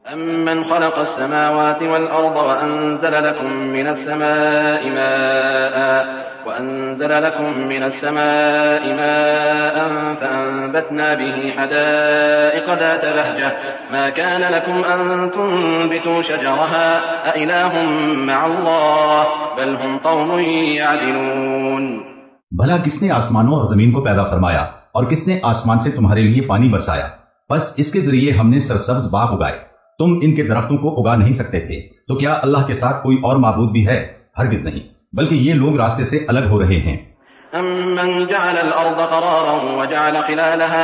أَمَّنْ خَلَقَ السَّمَاوَاتِ وَالْأَرْضَ وَأَنزَلَ لَكُم مِّنَ السَّمَاءِ مَاءً فَأَنبَتْنَا بِهِ حَدَائِقَ ذَاتَ بَهْجَةٍ مَا كَانَ لَكُمْ أَن تُنبِتُوا شَجَرَهَا أَإِلَٰهٌ مَّعَ اللَّهِ بَلْ هُمْ قَوْمٌ يَعْدِلُونَ۔ بھلا کس نے آسمانوں اور زمین کو پیدا فرمایا اور کس نے آسمان سے تمہارے لیے پانی برسایا؟ بس اس کے ذریعے ہم نے سرسبز باغ اگائے، تم ان کے درختوں کو اگا نہیں سکتے تھے، تو کیا اللہ کے ساتھ کوئی اور معبود بھی ہے؟ ہرگز نہیں، بلکہ یہ لوگ راستے سے الگ ہو رہے ہیں۔ أَمَّنْ جَعَلَ الْأَرْضَ قَرَارًا وَجَعَلَ خِلَالَهَا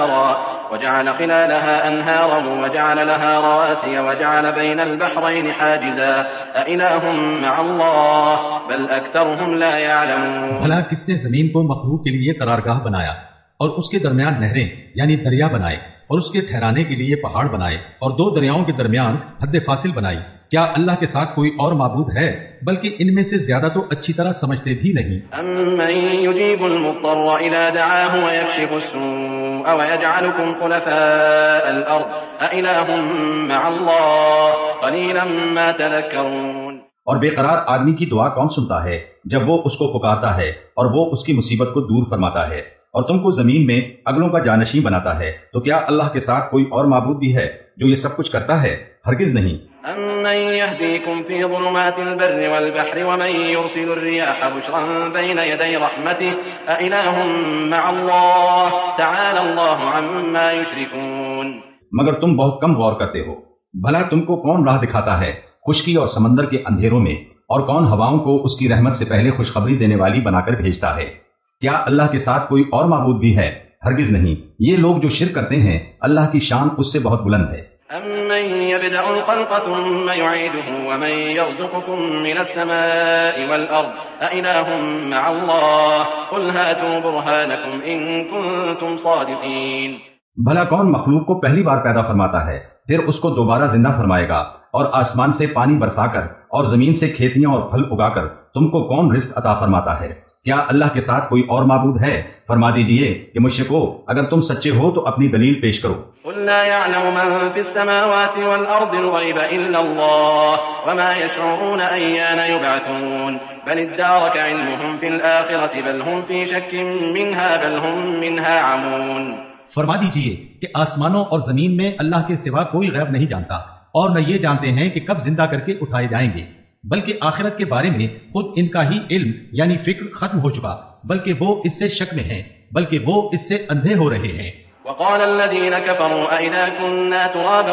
أَنْهَارًا وَجَعَلَ لَهَا رَوَاسِيَ وَجَعَلَ بَيْنَ الْبَحْرَيْنِ حَاجِزًا أَإِلَٰهٌ مَّعَ اللَّهِ بَلْ أَكْثَرُهُمْ لَا يَعْلَمُونَ۔ بھلا کس نے زمین کو مخلوق کے لیے قرارگاہ بنایا اور اس کے درمیان نہریں یعنی دریا بنائے اور اس کے ٹھہرانے کے لیے پہاڑ بنائے اور دو دریاؤں کے درمیان حد فاصل بنائی؟ کیا اللہ کے ساتھ کوئی اور معبود ہے؟ بلکہ ان میں سے زیادہ تو اچھی طرح سمجھتے بھی نہیں۔ أَمَّن يُجِيبُ الْمُضْطَرَّ إِذَا دَعَاهُ وَيَكْشِفُ السُّوءَ وَيَجْعَلُكُمْ خُلَفَاءَ الْأَرْضِ أَإِلَٰهٌ مَّعَ اللَّهِ قَلِيلًا مَّا تَذَكَّرُونَ۔ اور بے قرار آدمی کی دعا کون سنتا ہے جب وہ اس کو پکارتا ہے اور وہ اس کی مصیبت کو دور فرماتا ہے اور تم کو زمین میں اگلوں کا جانشین بناتا ہے؟ تو کیا اللہ کے ساتھ کوئی اور معبود بھی ہے جو یہ سب کچھ کرتا ہے؟ ہرگز نہیں۔ أَمَّن يَهْدِيكُمْ فِي ظُلُمَاتِ الْبَرِّ وَالْبَحْرِ وَمَن يُرْسِلُ الرِّيَاحَ بُشْرًا بَيْنَ يَدَيْ رَحْمَتِهِ أَإِلَٰهٌ مَّعَ اللَّهِ تَعَالَى اللَّهُ عَمَّا يُشْرِكُونَ۔ مگر تم بہت کم غور کرتے ہو۔ بھلا تم کو کون راہ دکھاتا ہے خشکی اور سمندر کے اندھیروں میں، اور کون ہواؤں کو اس کی رحمت سے پہلے خوشخبری دینے والی بنا کر بھیجتا ہے؟ کیا اللہ کے ساتھ کوئی اور معبود بھی ہے؟ ہرگز نہیں۔ یہ لوگ جو شرک کرتے ہیں اللہ کی شان اس سے بہت بلند ہے۔ أَمَّن يَبْدَأُ الْخَلْقَ ثُمَّ يُعِيدُهُ وَمَن يَرْزُقُكُم مِّنَ السَّمَاءِ وَالْأَرْضِ أَإِلَٰهٌ مَّعَ اللَّهِ قُلْ هَاتُوا بُرْهَانَكُمْ إِن كُنتُمْ صَادِقِينَ۔ بھلا کون مخلوق کو پہلی بار پیدا فرماتا ہے، پھر اس کو دوبارہ زندہ فرمائے گا، اور آسمان سے پانی برسا کر اور زمین سے کھیتیاں اور پھل اگا کر تم کو کون رزق عطا فرماتا ہے؟ کیا اللہ کے ساتھ کوئی اور معبود ہے؟ فرما دیجئے کہ مشرکو، اگر تم سچے ہو تو اپنی دلیل پیش کرو۔ قُل لَّا يَعْلَمُ مَن فِي السَّمَاوَاتِ وَالْأَرْضِ الْغَيْبَ إِلَّا اللَّهُ وَمَا يَشْعُرُونَ أَيَّانَ يُبْعَثُونَ بَلِ ادَّارَكَ عِلْمُهُمْ فِي الْآخِرَةِ بَلْ هُمْ فِي شَكٍّ مِّنْهَا بَلْ هُمْ مِنْهَا عَمُونَ۔ فرما دیجئے کہ آسمانوں اور زمین میں اللہ کے سوا کوئی غیب نہیں جانتا، اور نہ یہ جانتے ہیں کہ کب زندہ کر کے اٹھائے جائیں گے، بلکہ آخرت کے بارے میں خود ان کا ہی علم یعنی فکر ختم ہو چکا، بلکہ وہ اس سے شک میں ہیں، بلکہ وہ اس سے اندھے ہو رہے ہیں۔ وقال الذين كفروا أئذا كنا ترابا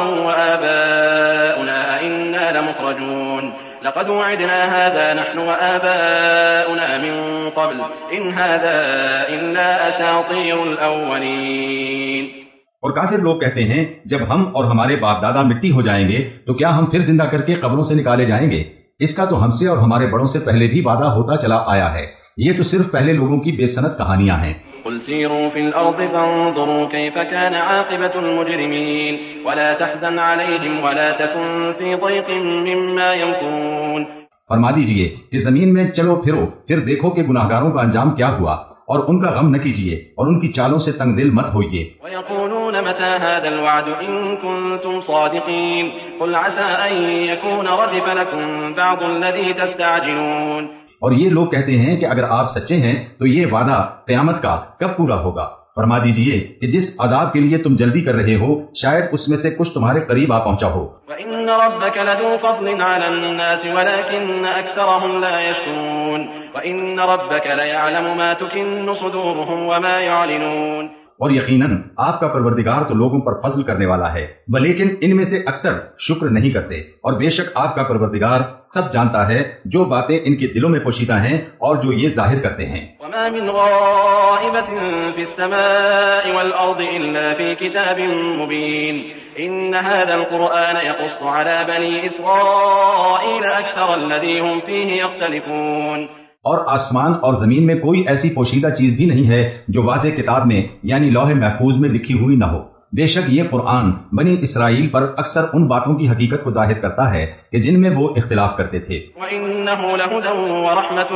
وآباؤنا أئنا لمخرجون لقد وعدنا هذا نحن وآباؤنا من قبل إن هذا إلا أساطير الأولين۔ اور کافر لوگ کہتے ہیں جب ہم اور ہمارے باپ دادا مٹی ہو جائیں گے تو کیا ہم پھر زندہ کر کے قبروں سے نکالے جائیں گے؟ اس کا تو ہم سے اور ہمارے بڑوں سے پہلے بھی وعدہ ہوتا چلا آیا ہے، یہ تو صرف پہلے لوگوں کی بے سند کہانیاں ہیں۔ قل سيروا في الأرض فانظروا كيف كان عاقبة المجرمين ولا تحزن عليهم ولا تكن في ضيق مما يمكرون۔ فرما دیجئے کہ زمین میں چلو پھرو، پھر دیکھو کہ گناہگاروں کا انجام کیا ہوا، اور ان کا غم نہ کیجئے اور ان کی چالوں سے تنگ دل مت ہوئیے۔ ويقولون متى هذا الوعد إن كنتم صادقين قل عسى أن يكون ردف لكم بعض الذي تستعجلون۔ اور یہ لوگ کہتے ہیں کہ اگر آپ سچے ہیں تو یہ وعدہ قیامت کا کب پورا ہوگا؟ فرما دیجئے کہ جس عذاب کے لیے تم جلدی کر رہے ہو شاید اس میں سے کچھ تمہارے قریب آ پہنچا ہو۔ وَإِنَّ رَبَّكَ لَذُو فَضْلٍ عَلَى النَّاسِ وَلَكِنَّ أَكْثَرَهُمْ لَا يَشْكُرُونَ وَإِنَّ رَبَّكَ لَيَعْلَمُ مَا تُكِنُّ صُدُورُهُمْ وَمَا يُعْلِنُونَ۔ اور یقیناً آپ کا پروردگار تو لوگوں پر فضل کرنے والا ہے، لیکن ان میں سے اکثر شکر نہیں کرتے، اور بے شک آپ کا پروردگار سب جانتا ہے جو باتیں ان کے دلوں میں پوشیدہ ہیں اور جو یہ ظاہر کرتے ہیں۔ وَمَا مِنْ غَائِبَةٍ فِي السَّمَاءِ وَالْأَرْضِ إِلَّا فِي كِتَابٍ مُبِينٍ إِنَّ هَذَا الْقُرْآنَ يَقُصُّ عَلَى بَنِي إِسْرَائِيلَ أَكْثَرَ الَّذِي هُمْ فِيهِ يَخْتَلِفُونَ۔ اور آسمان اور زمین میں کوئی ایسی پوشیدہ چیز بھی نہیں ہے جو واضح کتاب میں یعنی لوح محفوظ میں لکھی ہوئی نہ ہو۔ بے شک یہ قرآن بنی اسرائیل پر اکثر ان باتوں کی حقیقت کو ظاہر کرتا ہے کہ جن میں وہ اختلاف کرتے تھے۔ وَإِنَّهُ لَهُدًى وَرَحْمَةٌ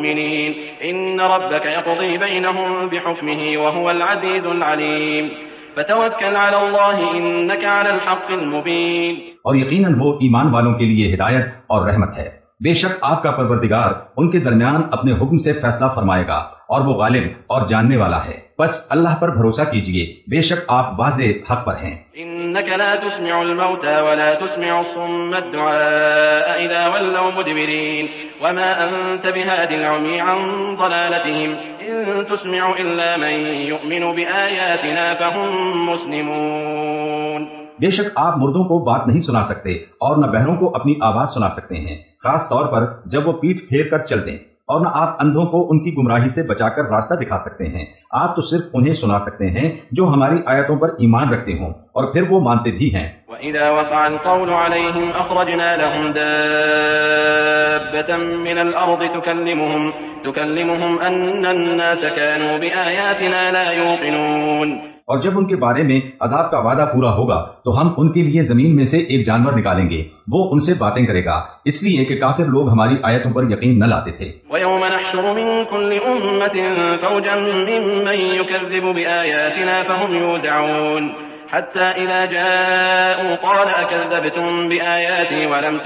لِّلْمُؤْمِنِينَ إِنَّ رَبَّكَ يَقْضِي بَيْنَهُم بِحُكْمِهِ وَهُوَ الْعَزِيزُ الْعَلِيمُ۔ فتوكل على الله إنك على الحق المبين. اور یقیناً وہ ایمان والوں کے لیے ہدایت اور رحمت ہے. بے شک آپ کا پروردگار ان کے درمیان اپنے حکم سے فیصلہ فرمائے گا اور وہ غالب اور جاننے والا ہے. بس اللہ پر بھروسہ کیجئے، بے شک آپ واضح حق پر ہیں. إنك لا تسمع الموتى ولا تسمع الصم الدعاء إذا ولوا مدبرين وما أنت بهاد العمي عن ضلالتهم إن تسمع إلا من يؤمن بآياتنا فهم مسلمون. بے شک آپ مردوں کو بات نہیں سنا سکتے اور نہ بہروں کو اپنی آواز سنا سکتے ہیں، خاص طور پر جب وہ پیٹھ پھیر کر چلتے، اور نہ آپ اندھوں کو ان کی گمراہی سے بچا کر راستہ دکھا سکتے ہیں. آپ تو صرف انہیں سنا سکتے ہیں جو ہماری آیتوں پر ایمان رکھتے ہوں اور پھر وہ مانتے بھی ہیں. وَإِذَا وَقَعَ الْقَوْلُ عَلَيْهِمْ أَخْرَجْنَا لَهُمْ دَابَّةً مِّنَ الْأَرْضِ تُكَلِّمُهُمْ أَنَّ النَّاسَ كَانُوا بِآيَاتِنَا لَا يُوقِنُونَ. اور جب ان کے بارے میں عذاب کا وعدہ پورا ہوگا تو ہم ان کے لیے زمین میں سے ایک جانور نکالیں گے، وہ ان سے باتیں کرے گا، اس لیے کہ کافر لوگ ہماری آیتوں پر یقین نہ لاتے تھے. وَيَوْمَ نَحْشُرُ مِن كُلِّ أُمَّةٍ فَوْجًا مِّمَّن يُكَذِّبُ بِآيَاتِنَا فَهُمْ يُوزَعُونَ حتى إذا جاءوا قال أكذبتم بآياتي ولم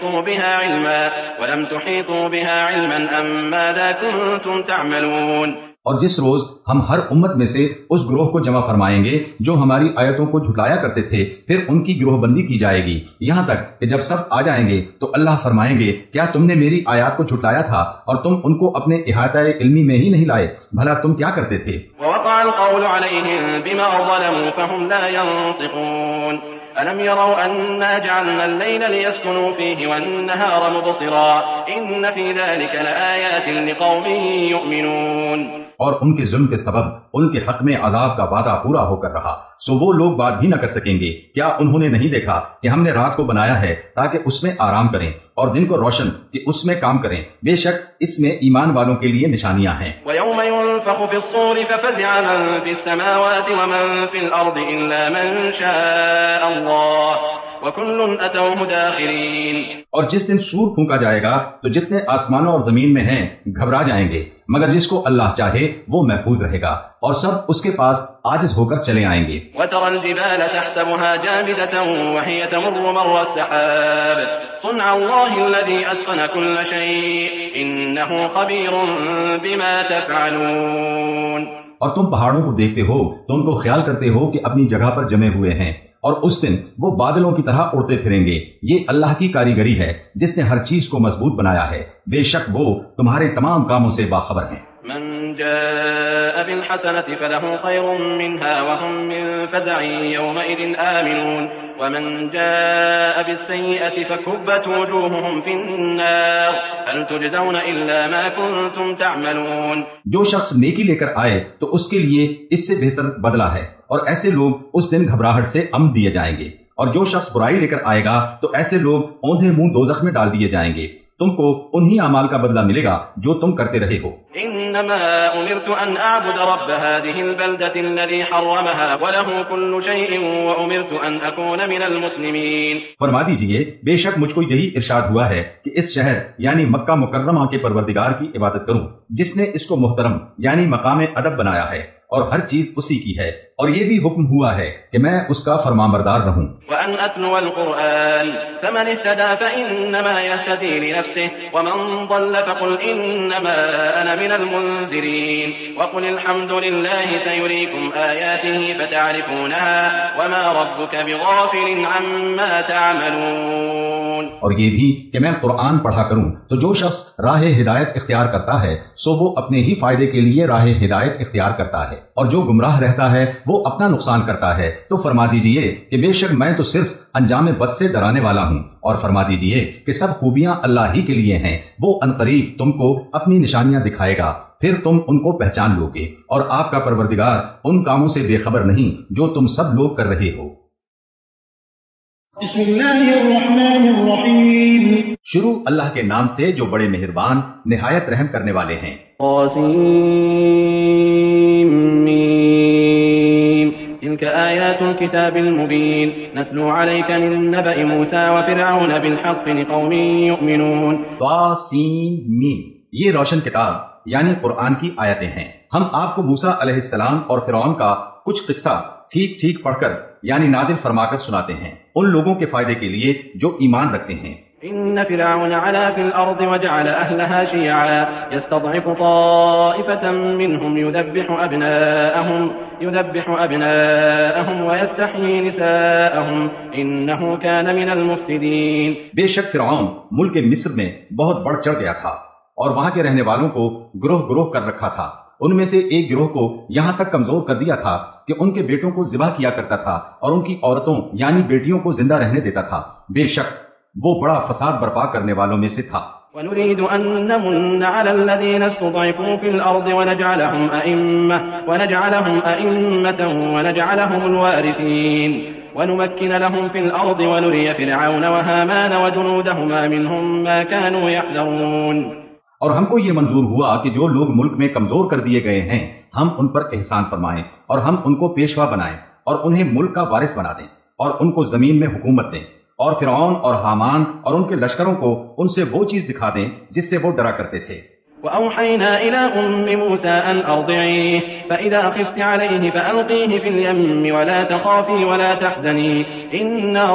تحيطوا بها علما أم ماذا كنتم تعملون. اور جس روز ہم ہر امت میں سے اس گروہ کو جمع فرمائیں گے جو ہماری آیتوں کو جھٹلایا کرتے تھے، پھر ان کی گروہ بندی کی جائے گی، یہاں تک کہ جب سب آ جائیں گے تو اللہ فرمائیں گے کیا تم نے میری آیات کو جھٹلایا تھا اور تم ان کو اپنے احاطہ علمی میں ہی نہیں لائے؟ بھلا تم کیا کرتے تھے؟ ووقع القول عليهم بما ظلموا فهم لا ينطقون. ألم يروا أنا جعلنا الليل ليسكنوا فيه والنهار مبصرا إن في ذلك لآيات لقوم يؤمنون. اور ان کے ظلم کے سبب ان کے حق میں عذاب کا وعدہ پورا ہو کر رہا، سو وہ لوگ بات بھی نہ کر سکیں گے. کیا انہوں نے نہیں دیکھا کہ ہم نے رات کو بنایا ہے تاکہ اس میں آرام کریں اور دن کو روشن کہ اس میں کام کریں؟ بے شک اس میں ایمان والوں کے لیے نشانیاں ہیں. وَيَوْمَ يُنفَخُ فِي الصُّورِ فَفَزِعَ مَن فِي السَّمَاوَاتِ وَمَن فِي الْأَرْضِ إِلَّا مَن شَاءَ اللَّهُ وَكُلٌّ أَتَوْهُ دَاخِرِينَ. اور جس دن سور پھونکا جائے گا تو جتنے آسمانوں اور زمین میں ہیں گھبرا جائیں گے، مگر جس کو اللہ چاہے وہ محفوظ رہے گا اور سب اس کے پاس عاجز ہو کر چلے آئیں گے. وَتَرَى الْجِبَالَ تَحْسَبُهَا جَامِدَةً وَهِيَ تَمُرُّ مَرَّ السَّحَابِ صُنْعَ اللَّهِ الَّذِي أَتْقَنَ كُلَّ شَيْءٍ إِنَّهُ خَبِيرٌ بِمَا تَفْعَلُونَ. اور تم پہاڑوں کو دیکھتے ہو تو ان کو خیال کرتے ہو کہ اپنی جگہ پر جمے ہوئے ہیں، اور اس دن وہ بادلوں کی طرح اڑتے پھریں گے. یہ اللہ کی کاریگری ہے جس نے ہر چیز کو مضبوط بنایا ہے، بے شک وہ تمہارے تمام کاموں سے باخبر ہیں. من جاء بالحسنة فله خير منها وهم من فزع يومئذ آمنون ومن جاء بالسيئة فكبت وجوههم في النار هل تجزون إلا ما كنتم تعملون. جو شخص نیکی لے کر آئے تو اس کے لیے اس سے بہتر بدلہ ہے، اور ایسے لوگ اس دن گھبراہٹ سے امن دیے جائیں گے. اور جو شخص برائی لے کر آئے گا تو ایسے لوگ اوندھے منہ دوزخ میں ڈال دیے جائیں گے. تم کو انہی اعمال کا بدلہ ملے گا جو تم کرتے رہے ہو. انما امرت ان اعبد رب هذه البلدة الذي حرمها وله كل شيء وامرت ان اكون من المسلمين. فرما دیجئے بے شک مجھ کو یہی ارشاد ہوا ہے کہ اس شہر یعنی مکہ مکرمہ کے پروردگار کی عبادت کروں جس نے اس کو محترم یعنی مقام ادب بنایا ہے، اور ہر چیز اسی کی ہے، اور یہ بھی حکم ہوا ہے کہ میں اس کا فرمانبردار رہوں. وَأَنْ أَتْلُوَ الْقُرْآنَ فَمَنِ اهْتَدَى فَإِنَّمَا يَهْتَدِي لِنَفْسِهِ وَمَنْ ضَلَّ فَقُلْ إِنَّمَا أَنَا مِنَ الْمُنذِرِينَ وَقُلِ الْحَمْدُ لِلَّهِ سَيُرِيكُمْ آيَاتِهِ فَتَعْرِفُونَهَا وَمَا رَبُّكَ بِغَافِلٍ عَمَّا تَعْمَلُونَ. اور یہ بھی کہ میں قرآن پڑھا کروں تو جو شخص راہ ہدایت اختیار کرتا ہے سو وہ اپنے ہی فائدے کے لیے راہ ہدایت اختیار کرتا ہے، اور جو گمراہ رہتا ہے وہ اپنا نقصان کرتا ہے. تو فرما دیجئے کہ بے شک میں تو صرف انجام بد سے ڈرانے والا ہوں، اور فرما دیجئے کہ سب خوبیاں اللہ ہی کے لیے ہیں. وہ عنقریب تم کو اپنی نشانیاں دکھائے گا، پھر تم ان کو پہچان لو گے، اور آپ کا پروردگار ان کاموں سے بے خبر نہیں جو تم سب لوگ کر رہے ہو. بسم اللہ الرحمن الرحیم. شروع اللہ کے نام سے جو بڑے مہربان نہایت رحم کرنے والے ہیں. تلك آيات الكتاب المبين نتلو عليك من نبأ موسى وفرعون بالحق لقوم يؤمنون. طاسین، یہ روشن کتاب یعنی قرآن کی آیتیں ہیں. ہم آپ کو موسیٰ علیہ السلام اور فرعون کا کچھ قصہ ٹھیک ٹھیک پڑھ کر یعنی نازل فرما کر سناتے ہیں ان لوگوں کے فائدے کے لیے جو ایمان رکھتے ہیں۔ إن فرعون علا في الأرض وجعل أهلها شيعا يستضعف طائفة منهم يذبح أبناءهم ويستحيي نساءهم إنه كان من المفسدين۔ بے شک فرعون ملک مصر میں بہت بڑھ چڑھ گیا تھا اور وہاں کے رہنے والوں کو گروہ گروہ کر رکھا تھا۔ ان میں سے ایک گروہ کو یہاں تک کمزور کر دیا تھا کہ ان کے بیٹوں کو ذبح کیا کرتا تھا اور ان کی عورتوں یعنی بیٹیوں کو زندہ رہنے دیتا تھا۔ بے شک وہ بڑا فساد برپا کرنے والوں میں سے تھا۔ ونريد أن نمن على الذين استضعفوا في الأرض ونجعلهم أئمة ونجعلهم الوارثين ونمكن لهم في الأرض ونري فرعون وهامان وجنودهما منهم ما كانوا يحذرون۔ اور ہم کو یہ منظور ہوا کہ جو لوگ ملک میں کمزور کر دیے گئے ہیں ہم ان پر احسان فرمائیں اور ہم ان کو پیشوا بنائیں اور انہیں ملک کا وارث بنا دیں اور ان کو زمین میں حکومت دیں، اور فرعون اور حامان اور ان کے لشکروں کو ان سے وہ چیز دکھا دیں جس سے وہ ڈرا کرتے تھے۔ وأوحينا إلى أم موسى أن أرضعيه فإذا خفت عليه فألقيه في اليم ولا تخافي ولا تحزني إنا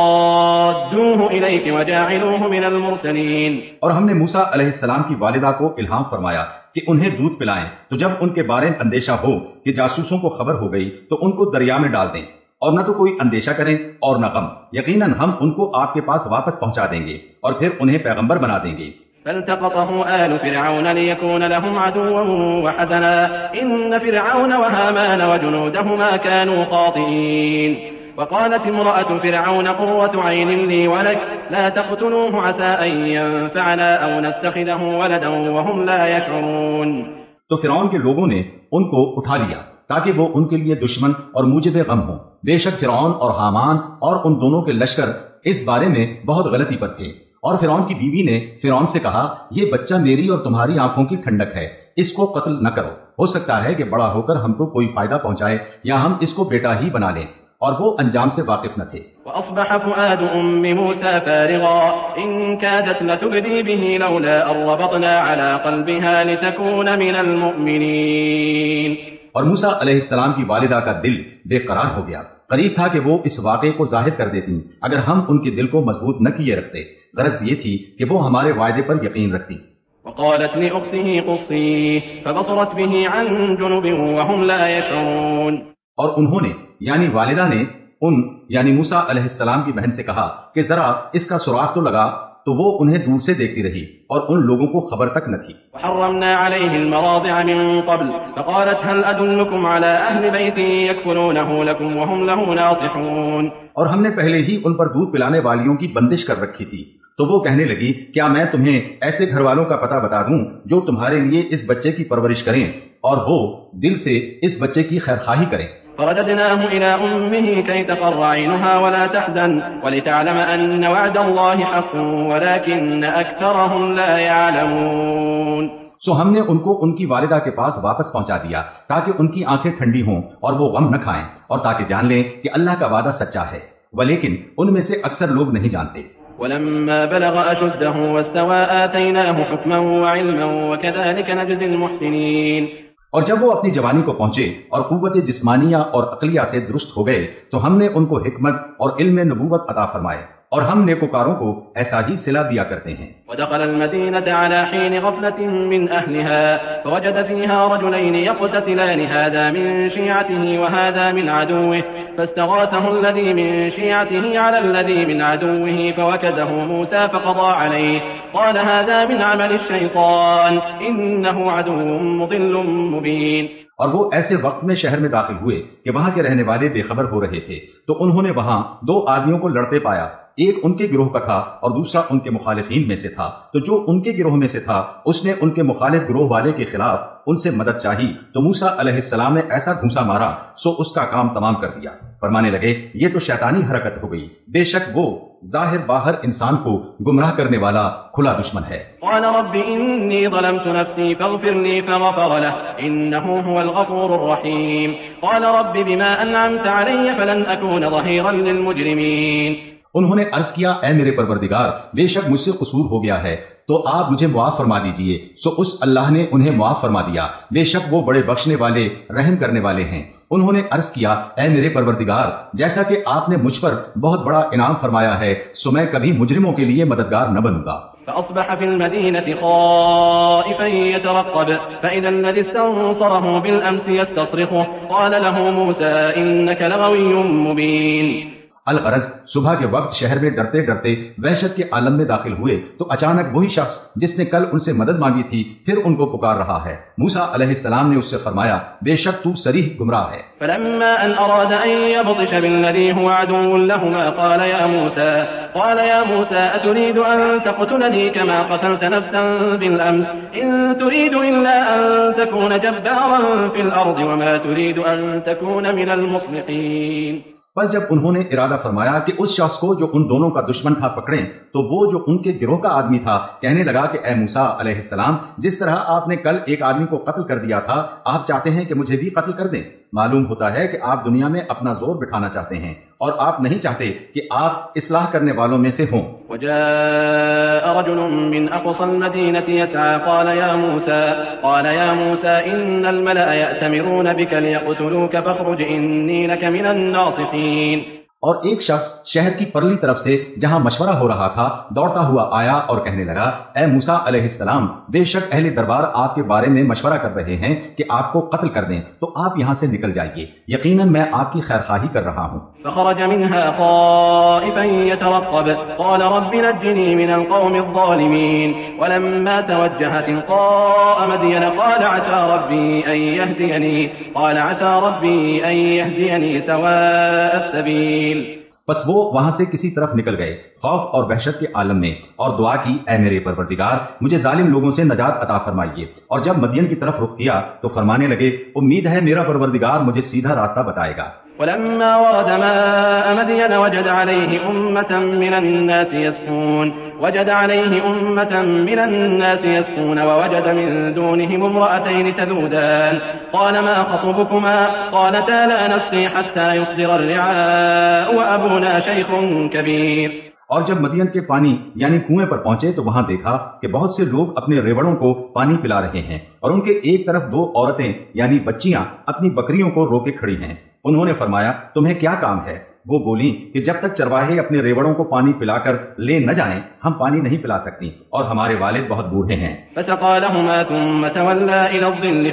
رادوه إليك وجاعلوه من المرسلين۔ اور ہم نے موسیٰ علیہ السلام کی والدہ کو الہام فرمایا کہ انہیں دودھ پلائیں، تو جب ان کے بارے میں اندیشہ ہو کہ جاسوسوں کو خبر ہو گئی تو ان کو دریا میں ڈال دیں، اور نہ تو کوئی اندیشہ کریں اور نہ غم، یقیناً ہم ان کو آپ کے پاس واپس پہنچا دیں گے اور پھر انہیں پیغمبر بنا دیں گے۔ فالتقطه آل فرعون ليكون لهم عدوا وحزنا إن فرعون وهامان وجنودهما كانوا خاطئين وقالت امرأة فرعون قرة عين لي ولك لا تقتلوه عسى أن ينفعنا أو نتخذه ولدا وهم لا يشعرون۔ تو فرعون کے لوگوں نے ان کو اٹھا لیا تاکہ وہ ان کے لیے دشمن اور موجب غم ہوں۔ بے شک فرعون اور حامان اور ان دونوں کے لشکر اس بارے میں بہت غلطی پر تھے، اور فرعون کی بیوی نے فرعون سے کہا یہ بچہ میری اور تمہاری آنکھوں کی ٹھنڈک ہے، اس کو قتل نہ کرو، ہو سکتا ہے کہ بڑا ہو کر ہم کو کوئی فائدہ پہنچائے یا ہم اس کو بیٹا ہی بنا لیں، اور وہ انجام سے واقف نہ تھے۔ وأصبح فؤاد أم موسى فارغا إن كادت لتبدي به لولا أن ربطنا على قلبها لتكون من المؤمنين۔ اور موسیٰ علیہ السلام کی والدہ کا دل بے قرار ہو گیا، قریب تھا کہ وہ اس واقعے کو ظاہر کر دیتی اگر ہم ان کے دل کو مضبوط نہ کیے رکھتے، غرض یہ تھی کہ وہ ہمارے وعدے پر یقین رکھتی۔ وقالت لأخته قصيه فبصرت به عن جنب وهم لا يشعرون۔ اور انہوں نے یعنی والدہ نے ان یعنی موسیٰ علیہ السلام کی بہن سے کہا کہ ذرا اس کا سراغ تو لگا، تو وہ انہیں دور سے دیکھتی رہی اور ان لوگوں کو خبر تک نہ تھی۔ وحرمنا عليه المراضع من قبل فقالت هل أدلكم على أهل بيت يكفلونه لكم وهم له ناصحون۔ اور ہم نے پہلے ہی ان پر دودھ پلانے والیوں کی بندش کر رکھی تھی، تو وہ کہنے لگی کیا میں تمہیں ایسے گھر والوں کا پتہ بتا دوں جو تمہارے لیے اس بچے کی پرورش کریں اور وہ دل سے اس بچے کی خیرخواہی کریں۔ فرددناه إلى أمه كي تقر عينها ولا تحزن ولتعلم أن وعد الله حق ولكن أكثرهم لا يعلمون۔ سو ہم نے ان کو ان کی والدہ کے پاس واپس پہنچا دیا تاکہ ان کی آنکھیں ٹھنڈی ہوں اور وہ غم نہ کھائیں، اور تاکہ جان لیں کہ اللہ کا وعدہ سچا ہے، ولیکن ان میں سے اکثر لوگ نہیں جانتے۔ ولما بلغ أشده واستوى آتيناه حكما وعلما وكذلك نجزي المحسنين۔ اور جب وہ اپنی جوانی کو پہنچے اور قوت جسمانیہ اور عقلیہ سے درست ہو گئے تو ہم نے ان کو حکمت اور علم نبوت عطا فرمائے، اور ہم نیکوکاروں کو ایسا ہی صلہ دیا کرتے ہیں۔ ودخل المدينة على حين غفلة من أهلها فوجد فيها رجلين يقتتلان هذا من شيعته وهذا من عدوه فاستغاثه الذي من شيعته على الذي من عدوه فوكزه موسى فقضى عليه قال هذا من عمل الشيطان إنه عدو مضل مبين۔ اور وہ ایسے وقت میں شہر میں داخل ہوئے کہ وہاں کے رہنے والے بے خبر ہو رہے تھے، تو انہوں نے وہاں دو آدمیوں کو لڑتے پایا، ایک ان کے گروہ کا تھا اور دوسرا ان کے مخالفین میں سے تھا، تو جو ان کے گروہ میں سے تھا اس نے ان کے مخالف گروہ والے کے خلاف ان سے مدد چاہی، تو موسیٰ علیہ السلام نے ایسا گھونسا مارا سو اس کا کام تمام کر دیا۔ فرمانے لگے یہ تو شیطانی حرکت ہو گئی، بے شک وہ ظاہر باہر انسان کو گمراہ کرنے والا کھلا دشمن ہے۔ قال رب إني ظلمت نفسي فاغفر لي فغفر له إنه هو الغفور الرحيم قال رب بما أنعمت علي فلن أكون ظهيرا للمجرمين۔ انہوں نے عرض کیا اے میرے پروردگار بے شک مجھ سے قصور ہو گیا ہے تو آپ مجھے معاف فرما دیجئے۔ سو اس اللہ نے انہیں معاف فرما دیا، بے شک وہ بڑے بخشنے والے رحم کرنے والے ہیں۔ انہوں نے عرض کیا اے میرے پروردگار جیسا کہ آپ نے مجھ پر بہت بڑا انعام فرمایا ہے سو میں کبھی مجرموں کے لیے مددگار نہ بنوں گا۔ فأصبح في المدينة خائفا يترقب فإذا الذي استنصره بالأمس يستصرخه قال له موسى إنك لغوي مبين۔ الغرض صبح کے وقت شہر میں ڈرتے ڈرتے وحشت کے عالم میں داخل ہوئے تو اچانک وہی شخص جس نے کل ان سے مدد مانگی تھی پھر ان کو پکار رہا ہے۔ موسیٰ علیہ السلام نے اس سے فرمایا بے شک تو صریح گمراہ ہے۔ فلما ان اراد ان يبطش بالذي هو عدو لهما قال يا موسى اتريد ان تقتلني كما قتلت نفسا بالامس ان تريد الا ان تكون جبارا في الارض وما تريد ان تكون من المصلحين۔ بس جب انہوں نے ارادہ فرمایا کہ اس شخص کو جو ان دونوں کا دشمن تھا پکڑیں تو وہ جو ان کے گروہ کا آدمی تھا کہنے لگا کہ اے موسیٰ علیہ السلام جس طرح آپ نے کل ایک آدمی کو قتل کر دیا تھا آپ چاہتے ہیں کہ مجھے بھی قتل کر دیں۔ معلوم ہوتا ہے کہ آپ دنیا میں اپنا زور بٹھانا چاہتے ہیں اور آپ نہیں چاہتے کہ آپ اصلاح کرنے والوں میں سے ہوں۔ وجاء رجل من اقصى المدينة يسعى قال يا موسى ان الملأ يأتمرون بك ليقتلوك فاخرج اني لك من الناصحين۔ اور ایک شخص شہر کی پرلی طرف سے جہاں مشورہ ہو رہا تھا دوڑتا ہوا آیا اور کہنے لگا اے موسیٰ علیہ السلام بے شک اہل دربار آپ کے بارے میں مشورہ کر رہے ہیں کہ آپ کو قتل کر دیں تو آپ یہاں سے نکل جائیے، یقیناً میں آپ کی خیر خواہی کر رہا ہوں۔ فخرج منها خائفا يترقب قال رب نجني من القوم الظالمين ولما توجه تلقاء مدين قال عسى ربي أن يهديني سواء السبيل۔ بس وہ وہاں سے کسی طرف نکل گئے خوف اور وحشت کے عالم میں اور دعا کی اے میرے پروردگار مجھے ظالم لوگوں سے نجات عطا فرمائیے۔ اور جب مدین کی طرف رخ کیا تو فرمانے لگے امید ہے میرا پروردگار مجھے سیدھا راستہ بتائے گا۔ ولما ورد ماء مدين وجد عليه أمة من الناس يسقون ووجد من دونهم امرأتين تذودان قال ما خطبكما قالتا لا نسقي حتى يصدر الرعاء وأبونا شيخ كبير۔ اور جب مدین کے پانی یعنی کنویں پر پہنچے تو وہاں دیکھا کہ بہت سے لوگ اپنے ریوڑوں کو پانی پلا رہے ہیں اور ان کے ایک طرف دو عورتیں یعنی بچیاں اپنی بکریوں کو روکے کھڑی ہیں۔ انہوں نے فرمایا تمہیں کیا کام ہے؟ وہ بولی کہ جب تک چرواہے اپنے ریوڑوں کو پانی پلا کر لے نہ جائیں ہم پانی نہیں پلا سکتی اور ہمارے والد بہت بوڑھے ہیں۔ فسقى لهما ثم تولى إلى الظل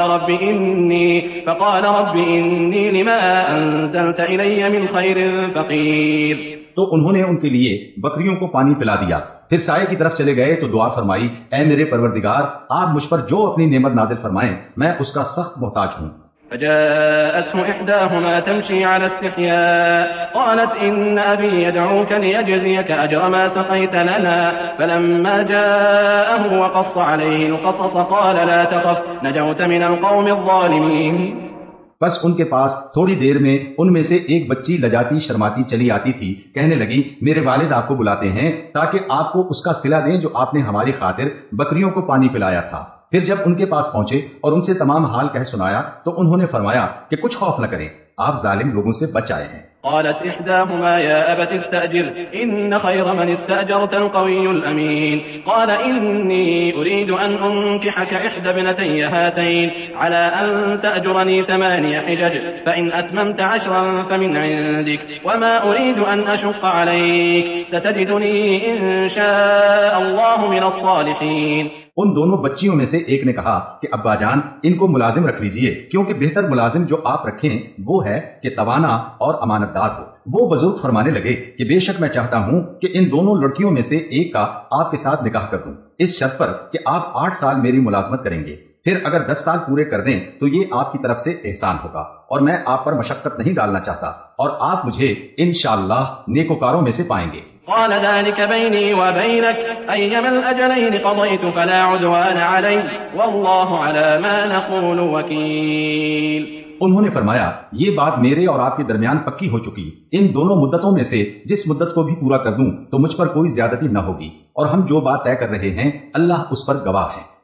فقال رب إني لما أنزلت إلي من خير فقير۔ تو انہوں نے ان کے لیے بکریوں کو پانی پلا دیا، پھر سائے کی طرف چلے گئے تو دعا فرمائی اے میرے پروردگار آپ مجھ پر جو اپنی نعمت نازل فرمائیں میں اس کا سخت محتاج ہوں۔ فجاءته إحداهما تمشي على استحياء قالت إن أبي يدعوك ليجزيك أجر ما سقيت لنا فلما جاءه وقص عليه القصص قال لا تخف نجوت من القوم الظالمين۔ بس ان کے پاس تھوڑی دیر میں ان میں سے ایک بچی لجاتی شرماتی چلی آتی تھی، کہنے لگی میرے والد آپ کو بلاتے ہیں تاکہ آپ کو اس کا صلہ دیں جو آپ نے ہماری خاطر بکریوں کو پانی پلایا تھا۔ پھر جب ان کے پاس پہنچے اور ان سے تمام حال کہہ سنایا تو انہوں نے فرمایا کہ کچھ خوف نہ کریں، آپ ظالم لوگوں سے بچ آئے ہیں۔ قالت إحداهما يا أبت استأجر إن خير من استأجرت القوي الأمين قال إني أريد أن أنكحك إحدى ابنتي هاتين على أن تأجرني 8 حجج فإن أتممت 10 فمن عندك وما أريد أن أشق عليك ستجدني إن شاء الله من الصالحين۔ ان دونوں بچیوں میں سے ایک نے کہا کہ ابا جان ان کو ملازم رکھ لیجئے کیونکہ بہتر ملازم جو آپ رکھیں وہ ہے کہ توانا اور امانت دار ہو۔ وہ بزرگ فرمانے لگے کہ بے شک میں چاہتا ہوں کہ ان دونوں لڑکیوں میں سے ایک کا آپ کے ساتھ نکاح کر دوں اس شرط پر کہ آپ 8 سال میری ملازمت کریں گے، پھر اگر 10 سال پورے کر دیں تو یہ آپ کی طرف سے احسان ہوگا اور میں آپ پر مشقت نہیں ڈالنا چاہتا اور آپ مجھے انشاءاللہ نیکوکاروں میں سے پائیں گے۔ قال ذلك بيني وبينك أيما الأجلين قضيت فلا عدوان علي والله على ما نقول وكيل۔ انہوں نے فرمایا یہ بات میرے اور آپ کے درمیان پکی ہو چکی، ان دونوں مدتوں میں سے جس مدت کو بھی پورا کر دوں تو مجھ پر کوئی زیادتی نہ ہوگی اور ہم جو بات طے کر رہے ہیں اللہ اس پر گواہ ہے۔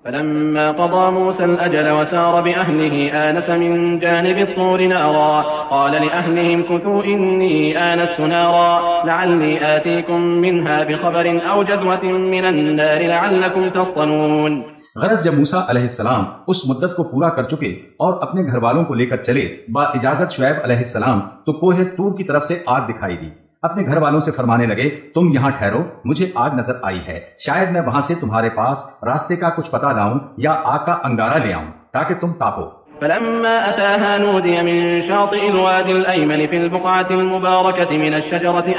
فلما قضى موسى الأجل وسار بأهله آنس من جانب الطور نارا قال لأهلهم كثوا إني آنست نارا لعلي آتيكم منها بخبر أو جذوة من النار لعلكم تصطلون. غرض جب موسیٰ علیہ السلام اس مدت کو پورا کر چکے اور اپنے گھر والوں کو لے کر چلے با اجازت شعیب علیہ السلام تو کوہ طور کی طرف سے آگ دکھائی دی. اپنے گھر والوں سے فرمانے لگے تم یہاں ٹھہرو، مجھے آگ نظر آئی ہے، شاید میں وہاں سے تمہارے پاس راستے کا کچھ پتہ لاؤں یا آگ کا انگارہ لے آؤں تاکہ تم تاپو. فلما أتاها نودي من شاطئ الوادي الأيمن في البقعة المباركة من الشجرة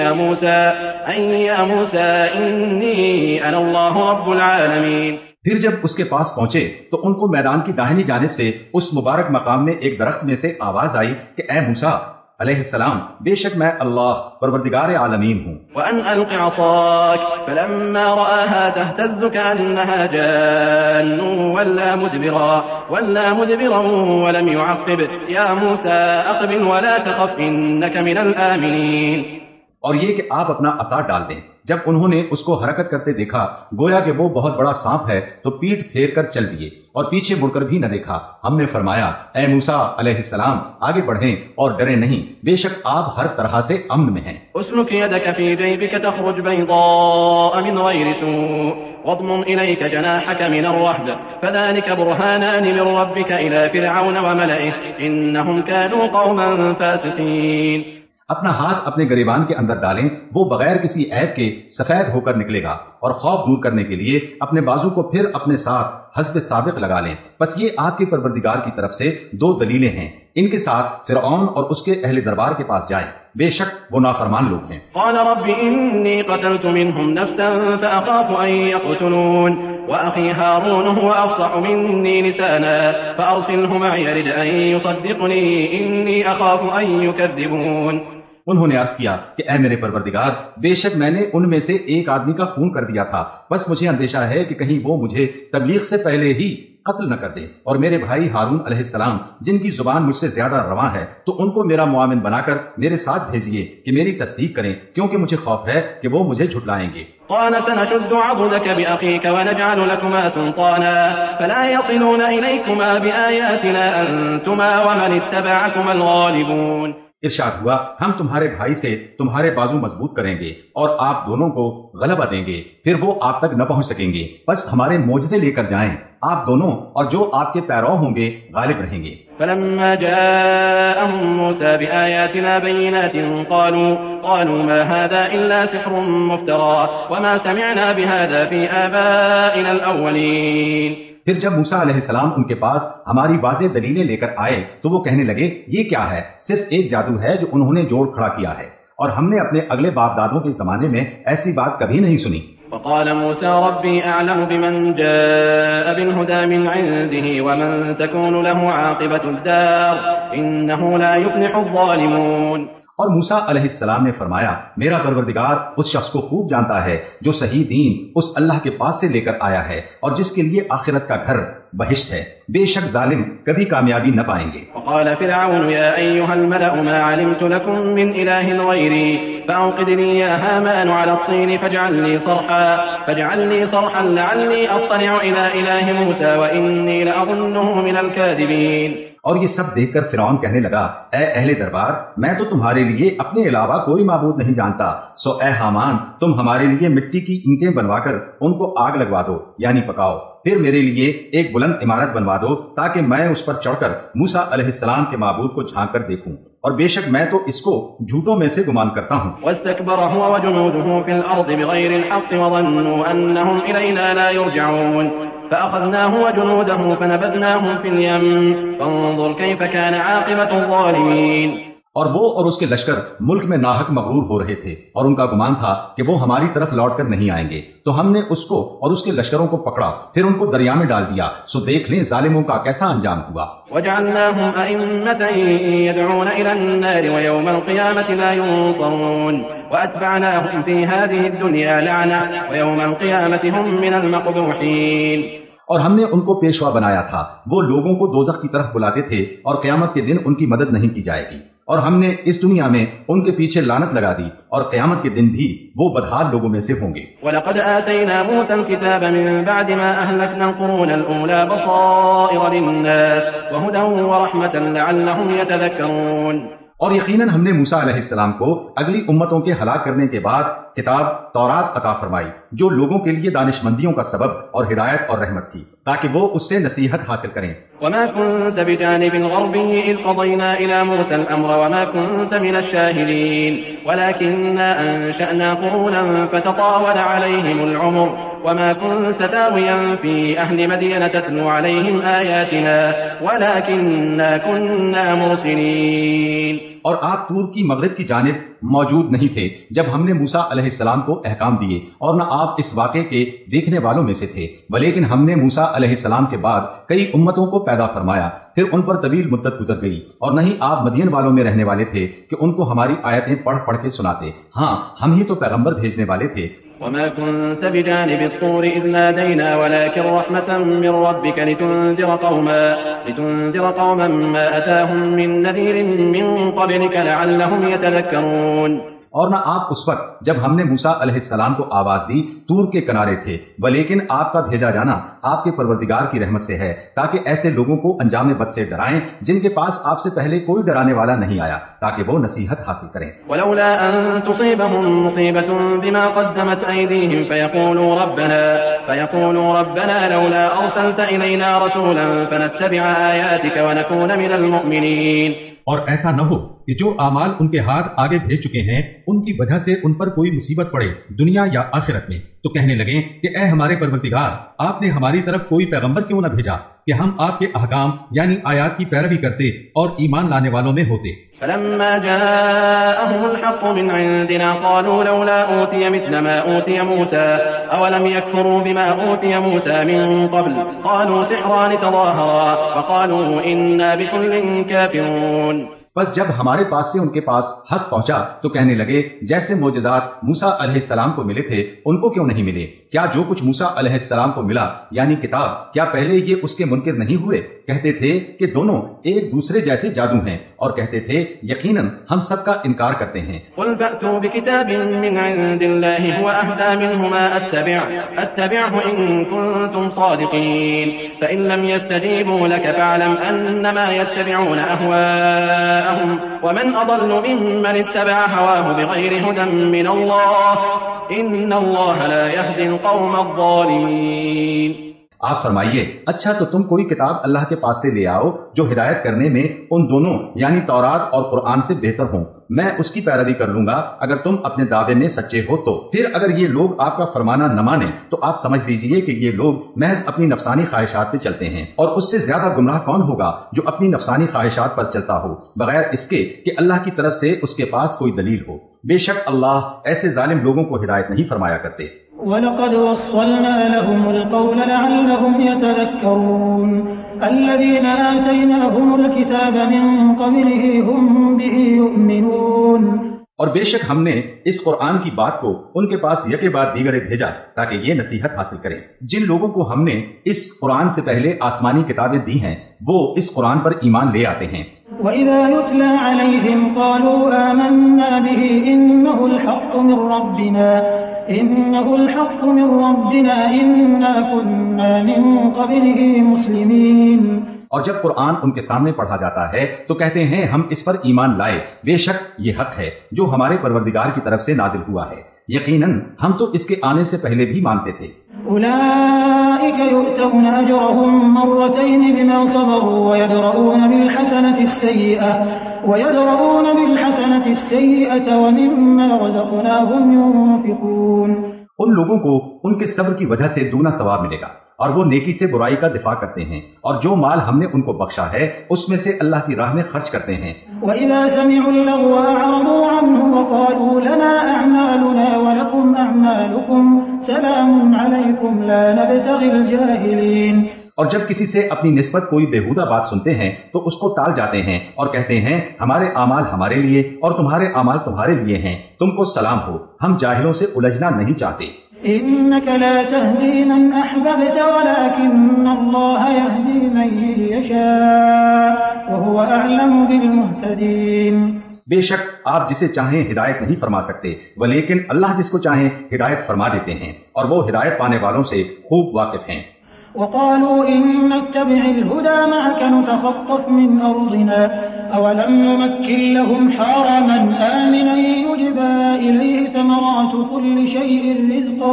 أن يا موسى إني أنا الله رب العالمين. پھر جب اس کے پاس پہنچے تو ان کو میدان کی داہنی جانب سے اس مبارک مقام میں ایک درخت میں سے آواز آئی کہ اے موسیٰ علیہ السلام، بے شک میں اللہ پروردگار عالمین ہوں. وَأَنْ أَلْقِ عَصَاكَ فَلَمَّا رَآهَا تَهْتَزُّ كَأَنَّهَا جَانٌّ وَلَّى مُدْبِرًا وَلَمْ يُعَقِّبْ يَا مُوسَى أَقْبِلْ وَلَا تَخَفْ إِنَّكَ مِنَ الْآمِنِينَ. اور یہ کہ آپ اپنا عصا ڈال دیں. جب انہوں نے اس کو حرکت کرتے دیکھا گویا کہ وہ بہت بڑا سانپ ہے تو پیٹھ پھیر کر چل دیے اور پیچھے مڑ کر بھی نہ دیکھا. ہم نے فرمایا اے موسیٰ علیہ السلام آگے بڑھیں اور ڈریں نہیں، بے شک آپ ہر طرح سے امن میں ہیں. اسلك يدك في جيبك تخرج بيضاء من غير سوء واضمم إليك جناحك من الرهب فذلك برهانان من ربك إلى فرعون وملئه إنهم كانوا قوما فاسقين. اپنا ہاتھ اپنے گریبان کے اندر ڈالیں، وہ بغیر کسی عیب کے سفید ہو کر نکلے گا، اور خوف دور کرنے کے لیے اپنے بازو کو پھر اپنے ساتھ حسب سابق لگا لیں. بس یہ آپ کے پروردگار کی طرف سے دو دلیلیں ہیں، ان کے ساتھ فرعون اور اس کے اہل دربار کے پاس جائیں، بے شک وہ نافرمان لوگ ہیں. قال رب إني قتلت منهم نفسا فأخاف أن يقتلون وأخي هارون هو أفصح مني لسانا فأرسله معي يرد أن يصدقني إني أخاف أن يكذبون. انہوں نے عرض کیا کہ اے میرے پروردگار، بے شک میں نے ان میں سے ایک آدمی کا خون کر دیا تھا، بس مجھے اندیشہ ہے کہ کہیں وہ مجھے تبلیغ سے پہلے ہی قتل نہ کر دے. اور میرے بھائی ہارون علیہ السلام جن کی زبان مجھ سے زیادہ رواں ہے تو ان کو میرا معاون بنا کر میرے ساتھ بھیجیے کہ میری تصدیق کریں، کیونکہ مجھے خوف ہے کہ وہ مجھے جھٹلائیں گے. قال سنشد عضدك بأخيك ونجعل لكما سلطانا فلا يصلون إليكما بآياتنا أنتما ومن اتبعكما الغالبون. ارشاد ہوا ہم تمہارے بھائی سے تمہارے بازو مضبوط کریں گے اور آپ دونوں کو غلبہ دیں گے، پھر وہ آپ تک نہ پہنچ سکیں گے. بس ہمارے معجزے لے کر جائیں، آپ دونوں اور جو آپ کے پیرو ہوں گے غالب رہیں گے. فلما جاءهم موسى بآياتنا بينات قالوا ما هذا إلا سحر مفترى وما سمعنا بهذا في آبائنا الأولين. پھر جب موسیٰ علیہ السلام ان کے پاس ہماری واضح دلیلیں لے کر آئے تو وہ کہنے لگے یہ کیا ہے، صرف ایک جادو ہے جو انہوں نے جوڑ کھڑا کیا ہے، اور ہم نے اپنے اگلے باپ دادوں کے زمانے میں ایسی بات کبھی نہیں سنی. وقال موسى ربي أعلم بمن جاء بالهدى من عنده ومن تكون له عاقبة الدار إنه لا يفلح الظالمون. اور موسیٰ علیہ السلام نے فرمایا میرا پروردگار اس شخص کو خوب جانتا ہے جو صحیح دین اس اللہ کے پاس سے لے کر آیا ہے اور جس کے لیے آخرت کا گھر بہشت ہے، بے شک ظالم کبھی کامیابی نہ پائیں گے. وقال فرعون يا أيها الملأ ما علمت لكم من إله غيري فأوقد لي يا هامان على الطين فاجعل لي صرحا لعلي أطلع إلى إله موسى وإني لأظنه من الكاذبين. اور یہ سب دیکھ کر فرعون کہنے لگا اے اہل دربار، میں تو تمہارے لیے اپنے علاوہ کوئی معبود نہیں جانتا، سو اے حامان تم ہمارے لیے مٹی کی اینٹیں بنوا کر ان کو آگ لگوا دو یعنی پکاؤ، پھر میرے لیے ایک بلند عمارت بنوا دو تاکہ میں اس پر چڑھ کر موسیٰ علیہ السلام کے معبود کو جھانک کر دیکھوں، اور بے شک میں تو اس کو جھوٹوں میں سے گمان کرتا ہوں. واستكبر هو وجنوده في الأرض بغير الحق وظنوا أنهم إلينا لا يرجعون فأخذناه وجنوده فنبذناهم في اليم فانظر كيف كان عاقبة الظالمين. اور وہ اور اس کے لشکر ملک میں ناحق مغرور ہو رہے تھے اور ان کا گمان تھا کہ وہ ہماری طرف لوٹ کر نہیں آئیں گے، تو ہم نے اس کو اور اس کے لشکروں کو پکڑا پھر ان کو دریا میں ڈال دیا، سو دیکھ لیں ظالموں کا کیسا انجام ہوا. وجعلناهم أئمة يدعون إلى النار ويوم القيامة لا ينصرون وأتبعناهم في هذه الدنيا لعنة ويوم القيامة هم من المقبوحين. اور ہم نے ان کو پیشوا بنایا تھا، وہ لوگوں کو دوزخ کی طرف بلاتے تھے اور قیامت کے دن ان کی مدد نہیں کی جائے گی. اور ہم نے اس دنیا میں ان کے پیچھے لعنت لگا دی اور قیامت کے دن بھی وہ بدحال لوگوں میں سے ہوں گے۔ وَلَقَدْ آتَيْنَا مُوسَى الْكِتَابَ مِن بَعْدِ مَا أَهْلَكْنَا الْقُرُونَ الْأُولَى بَصَائِرَ لِلنَّاسِ وَهُدًى وَرَحْمَةً لَعَلَّهُمْ يَتَذَكَّرُونَ، اور یقیناً ہم نے موسیٰ علیہ السلام کو اگلی امتوں کے ہلاک کرنے کے بعد کتاب تورات عطا فرمائی جو لوگوں کے لیے دانش مندیوں کا سبب اور ہدایت اور رحمت تھی تاکہ وہ اس سے نصیحت حاصل کریں۔ وما كنت بجانب الغربي إذ قضينا إلى موسى الأمر وما كنت من الشاهدين ولكننا أنشأنا قرونا فتطاول عليهم العمر وما كنت ثاويا في أهل مدين تتلو عليهم آياتنا ولكننا كنا مرسلين، اور آپ طور کی مغرب کی جانب موجود نہیں تھے جب ہم نے موسیٰ علیہ السلام کو احکام دیے، اور نہ آپ اس واقعے کے دیکھنے والوں میں سے تھے، ولیکن ہم نے موسیٰ علیہ السلام کے بعد کئی امتوں کو پیدا فرمایا، پھر ان پر طویل مدت گزر گئی، اور نہ ہی آپ مدین والوں میں رہنے والے تھے کہ ان کو ہماری آیتیں پڑھ پڑھ کے سناتے، ہاں ہم ہی تو پیغمبر بھیجنے والے تھے۔ وما كنت بجانب الطور إذ نادينا ولكن رحمة من ربك لتنذر قوما ما أتاهم من نذير من قبلك لعلهم يتذكرون، اور نہ آپ اس وقت جب ہم نے موسیٰ علیہ السلام کو آواز دی طور کے کنارے تھے، ولیکن آپ کا بھیجا جانا آپ کے پروردگار کی رحمت سے ہے تاکہ ایسے لوگوں کو انجام بد سے ڈرائیں جن کے پاس آپ سے پہلے کوئی ڈرانے والا نہیں آیا تاکہ وہ نصیحت حاصل کریں۔ ولولا ان تصيبهم مصيبة بما قدمت ايديهم فيقولوا ربنا لولا ارسلت الينا رسولا فنتبع آياتك ونكون من المؤمنين، اور ایسا نہ ہو کہ جو اعمال ان کے ہاتھ آگے بھیج چکے ہیں ان کی وجہ سے ان پر کوئی مصیبت پڑے دنیا یا آخرت میں، تو کہنے لگیں کہ اے ہمارے پروردگار، آپ نے ہماری طرف کوئی پیغمبر کیوں نہ بھیجا کہ ہم آپ کے احکام یعنی آیات کی پیروی کرتے اور ایمان لانے والوں میں ہوتے۔ فلما جاءهم الحق من عندنا قالوا لولا أوتي مثل ما أوتي موسى أولم يكفروا بما أوتي موسى من قبل قالوا سحران تظاهرا وقالوا إنا بكل كافرون، بس جب ہمارے پاس سے ان کے پاس حق پہنچا تو کہنے لگے جیسے معجزات موسیٰ علیہ السلام کو ملے تھے ان کو کیوں نہیں ملے؟ کیا جو کچھ موسیٰ علیہ السلام کو ملا یعنی کتاب، کیا پہلے یہ اس کے منکر نہیں ہوئے؟ کہتے تھے کہ دونوں ایک دوسرے جیسے جادو ہیں، اور کہتے تھے یقیناً ہم سب کا انکار کرتے ہیں۔ قل فأتوا بكتاب من عند الله هو أهدى منهما أتبعه إن كنتم صادقين فإن لم يستجيبوا لك فاعلم أنما يتبعون أهواءهم ومن أضل ممن اتبع هواه بغير هدى من الله إن الله لا يهدي القوم الظالمين۔ آپ فرمائیے اچھا تو تم کوئی کتاب اللہ کے پاس سے لے آؤ جو ہدایت کرنے میں ان دونوں یعنی تورات اور قرآن سے بہتر ہوں، میں اس کی پیروی کر لوں گا اگر تم اپنے دعوے میں سچے ہو تو۔ پھر اگر یہ لوگ آپ کا فرمانا نہ مانیں تو آپ سمجھ لیجئے کہ یہ لوگ محض اپنی نفسانی خواہشات پہ چلتے ہیں، اور اس سے زیادہ گمراہ کون ہوگا جو اپنی نفسانی خواہشات پر چلتا ہو بغیر اس کے کہ اللہ کی طرف سے اس کے پاس کوئی دلیل ہو۔ بے شک اللہ ایسے ظالم لوگوں کو ہدایت نہیں فرمایا کرتے۔ وَلَقَدْ وَصَّلْنَا لَهُمُ الْقَوْلَ لَعَلَّهُمْ يَتَذَكَّرُونَ الَّذِينَ آتَيْنَاهُمُ الْكِتَابَ مِن قَبْلِهِ هُم بِهِ يُؤْمِنُونَ، اور بے شک ہم نے اس قرآن کی بات کو ان کے پاس یکے بعد دیگرے بھیجا تاکہ یہ نصیحت حاصل کریں۔ جن لوگوں کو ہم نے اس قرآن سے پہلے آسمانی کتابیں دی ہیں وہ اس قرآن پر ایمان لے آتے ہیں۔ وَإِذَا يُتْلَى عَلَيْهِمْ قَالُوا آمَنَّا بِهِ إِنَّهُ الْحَقُّ مِنْ رَبِّنَا إِنَّا كُنَّا مِنْ قَبْلِهِ مُسْلِمِينَ، اور جب قرآن ان کے سامنے پڑھا جاتا ہے تو کہتے ہیں ہم اس پر ایمان لائے، بے شک یہ حق ہے جو ہمارے پروردگار کی طرف سے نازل ہوا ہے، یقیناً ہم تو اس کے آنے سے پہلے بھی مانتے تھے۔ أولئك يؤتون أجرهم مرتين بما صبروا ويدرؤون بالحسنة السيئة ومما رزقناهم ينفقون، ان لوگوں کو ان کے صبر کی وجہ سے دوگنا ثواب ملے گا، اور وہ نیکی سے برائی کا دفاع کرتے ہیں، اور جو مال ہم نے ان کو بخشا ہے اس میں سے اللہ کی راہ میں خرچ کرتے ہیں۔ وَإِذَا سَمِعُوا اللَّغْوَ أَعْرَضُوا عَنْهُ وَقَالُوا لَنَا أَعْمَالُنَا وَلَكُمْ أَعْمَالُكُمْ سَلَامٌ عَلَيْكُمْ لَا نَبْتَغِي الْجَاهِلِينَ، اور جب کسی سے اپنی نسبت کوئی بےہودہ بات سنتے ہیں تو اس کو ٹال جاتے ہیں اور کہتے ہیں ہمارے اعمال ہمارے لیے اور تمہارے اعمال تمہارے لیے ہیں، تم کو سلام ہو، ہم جاہلوں سے الجھنا نہیں چاہتے۔ إنك لا تهدي من أحببت ولكن الله يهدي من يشاء وهو أعلم بالمهتدين. بے شک آپ جسے چاہیں ہدایت نہیں فرما سکتے ولیکن اللہ جس کو چاہیں ہدایت فرما دیتے ہیں اور وہ ہدایت پانے والوں سے خوب واقف ہیں. وقالوا إن نتبع الهدى معك نتخطف من أرضنا أولم نمكن لهم حرما آمنا يجبى إليه ثمرات كل شيء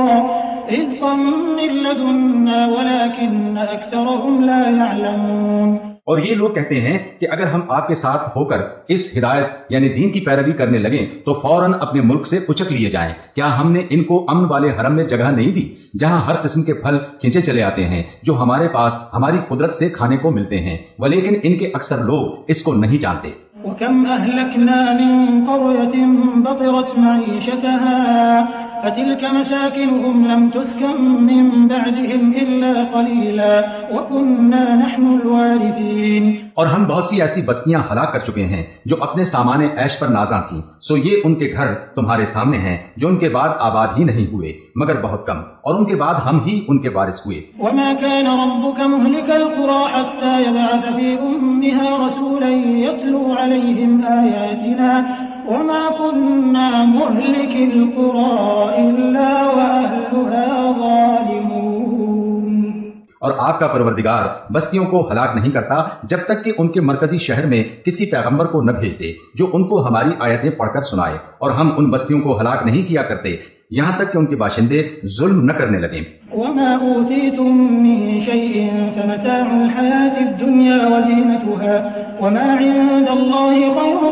رزقا من لدنا ولكن أكثرهم لا يعلمون. اور یہ لوگ کہتے ہیں کہ اگر ہم آپ کے ساتھ ہو کر اس ہدایت یعنی دین کی پیروی کرنے لگیں تو فوراً اپنے ملک سے اچک لیے جائیں. کیا ہم نے ان کو امن والے حرم میں جگہ نہیں دی جہاں ہر قسم کے پھل کھینچے چلے آتے ہیں جو ہمارے پاس ہماری قدرت سے کھانے کو ملتے ہیں ولیکن ان کے اکثر لوگ اس کو نہیں جانتے. وَكَمْ أَهْلَكْنَا مِن قَرْيَةٍ بَطِرَتْ مَعِيشَتَهَا فَتِلْكَ مَسَاكِنُهُمْ لَمْ تُسْكَن مِّن بَعْدِهِمْ إِلَّا قَلِيلًا وَكُنَّا نَحْنُ الْوَارِثِينَ. اور ہم بہت سی ایسی بستیاں ہلاک کر چکے ہیں جو اپنے سامان عیش پر نازاں تھیں سو یہ ان کے گھر تمہارے سامنے ہیں جو ان کے بعد آباد ہی نہیں ہوئے مگر بہت کم اور ان کے بعد ہم ہی ان کے وارث ہوئے. وما كان ربك مهلك القرى حتى يبعث في أمها رسولا يتلو عليهم آياتنا وما كنا مهلك القرى إلا وأهلها ظالمون. اور آپ کا پروردگار بستیوں کو ہلاک نہیں کرتا جب تک کہ ان کے مرکزی شہر میں کسی پیغمبر کو نہ بھیج دے جو ان کو ہماری آیتیں پڑھ کر سنائے اور ہم ان بستیوں کو ہلاک نہیں کیا کرتے یہاں تک کہ ان کے باشندے ظلم نہ کرنے لگیں. وما أوتيتم من شيء فمتاع الحياة الدنيا وزينتها وما عند الله خير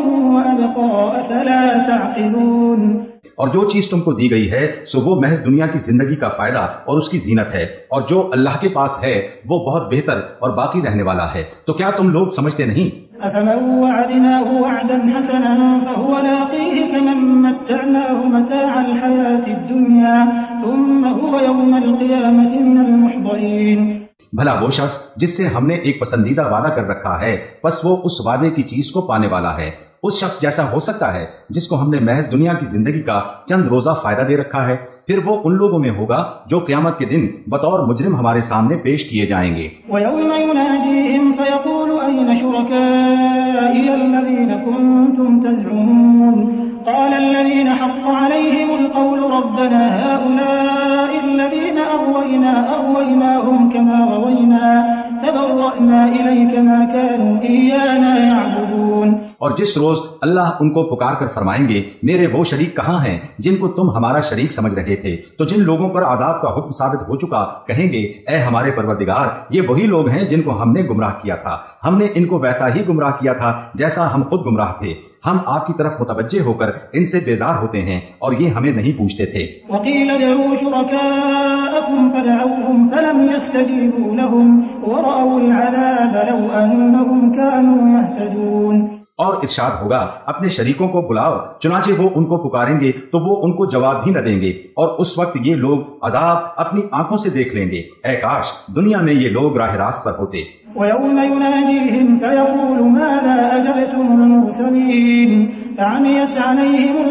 وأبقى أفلا تعقلون. اور جو چیز تم کو دی گئی ہے سو وہ محض دنیا کی زندگی کا فائدہ اور اس کی زینت ہے اور جو اللہ کے پاس ہے وہ بہت بہتر اور باقی رہنے والا ہے. تو کیا تم لوگ سمجھتے نہیں؟ أفمن وعدناه وعدا حسنا فهو لاقيه كمن متعناه متاع الحياة الدنيا ثم هو يوم القيامة من المحضرين. بھلا وہ شخص جس سے ہم نے ایک پسندیدہ وعدہ کر رکھا ہے بس وہ اس وعدے کی چیز کو پانے والا ہے. اس شخص جیسا ہو سکتا ہے جس کو ہم نے محض دنیا کی زندگی کا چند روزہ فائدہ دے رکھا ہے پھر وہ ان لوگوں میں ہوگا جو قیامت کے دن بطور مجرم ہمارے سامنے پیش کیے جائیں گے. وَيَوْمَ يُنَادِيهِمْ فَيَقُولُ أَيْنَ شُرَكَائِيَ الَّذِينَ كُنتُمْ تَزْعُمُونَ قَالَ الَّذِينَ حَقَّ عَلَيْهِمُ الْقَوْلُ رَبَّنَا هَؤُلَاءِ الَّذِينَ أَغْوَيْنَاهُمْ كَمَا غَوَيْنَا تَبَرَّأْنَا إِلَيْكَ مَا كَانُوا إِيَّانَا يَعْبُدُونَ. اور جس روز اللہ ان کو پکار کر فرمائیں گے میرے وہ شریک کہاں ہیں جن کو تم ہمارا شریک سمجھ رہے تھے تو جن لوگوں پر عذاب کا حکم ثابت ہو چکا کہیں گے اے ہمارے پروردگار یہ وہی لوگ ہیں جن کو ہم نے گمراہ کیا تھا. ہم نے ان کو ویسا ہی گمراہ کیا تھا جیسا ہم خود گمراہ تھے. ہم آپ کی طرف متوجہ ہو کر ان سے بیزار ہوتے ہیں اور یہ ہمیں نہیں پوچھتے تھے. وَقِيلَ ادْعُوا شُرَكَاءَكُمْ فَدَعَوْهُمْ فَلَمْ يَسْتَجِيبُوا لَهُمْ وَرَأَوُا الْعَذَابَ لَوْ أَنَّهُمْ كَانُوا يَهْتَدُونَ. اور ارشاد ہوگا اپنے شریکوں کو بلاؤ چنانچہ وہ ان کو پکاریں گے تو وہ ان کو جواب بھی نہ دیں گے اور اس وقت یہ لوگ عذاب اپنی آنکھوں سے دیکھ لیں گے. اے کاش دنیا میں یہ لوگ راہ راست پر ہوتے. وَيَوْمَ يُنَادِيهِمْ فَيَقُولُ مَاذَا أَجَبْتُمُ الْمُرْسَلِينَ فَعَمِيَتْ عَلَيْهِمُ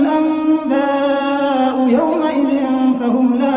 الْأَنبَاءُ يَوْمَئِذٍ فَهُمْ لَا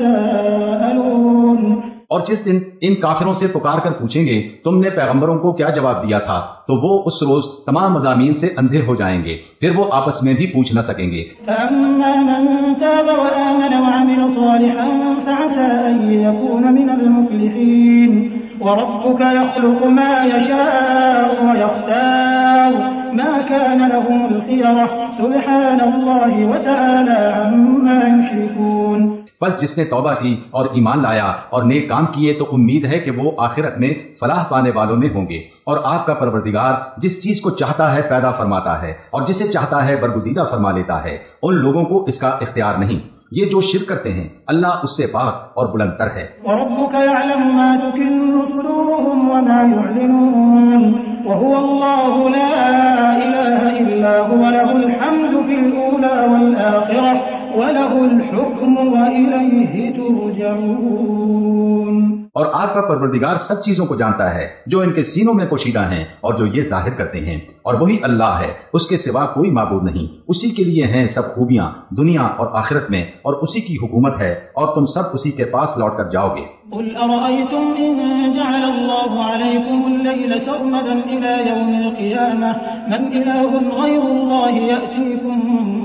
يَتَسَاءَلُونَ. اور جس دن ان کافروں سے پکار کر پوچھیں گے تم نے پیغمبروں کو کیا جواب دیا تھا تو وہ اس روز تمام مضامین سے اندھے ہو جائیں گے پھر وہ آپس میں بھی پوچھ نہ سکیں گے. فَأَمَّا مَن تَابَ وَآمَنَ وَعَمِلَ صَالِحًا فَعَسَىٰ أَن يَكُونَ مِنَ الْمُفْلِحِينَ. وَرَبُّكَ يَخْلُقُ مَا يَشَاءُ وَيَخْتَارُ مَا كَانَ لَهُمُ الْخِيَرَةُ سُبْحَانَ اللَّهِ وَتَعَالَىٰ عَمَّا يُشْرِكُونَ. بس جس نے توبہ کی اور ایمان لایا اور نیک کام کیے تو امید ہے کہ وہ آخرت میں فلاح پانے والوں میں ہوں گے. اور آپ کا پروردگار جس چیز کو چاہتا ہے پیدا فرماتا ہے اور جسے چاہتا ہے برگزیدہ فرما لیتا ہے. ان لوگوں کو اس کا اختیار نہیں. یہ جو شرک کرتے ہیں اللہ اس سے پاک اور بلند تر ہے. وَرَبُّكَ يَعْلَمُ مَا تُكِنُّ صُدُورُهُمْ وَمَا يُعْلِنُونَ وَهُوَ اللَّهُ لَا إِلَٰهَ إِلَّا هُوَ لَهُ الْحَمْدُ فِي الْأُولَىٰ وَالْآخِرَةِ وَلَهُ الْحُكْمُ وَإِلَيْهِ تُرْجَعُونَ. اور آپ کا پروردگار سب چیزوں کو جانتا ہے جو ان کے سینوں میں پوشیدہ ہیں اور جو یہ ظاہر کرتے ہیں، اور وہی اللہ ہے، اس کے سوا کوئی معبود نہیں، اسی کے لیے ہیں سب خوبیاں دنیا اور آخرت میں، اور اسی کی حکومت ہے، اور تم سب اسی کے پاس لوٹ کر جاؤ گے۔ قل أرأيتم إن جعل الله عليكم الليل سرمدا إلى يوم القيامة من إله غير الله يأتيكم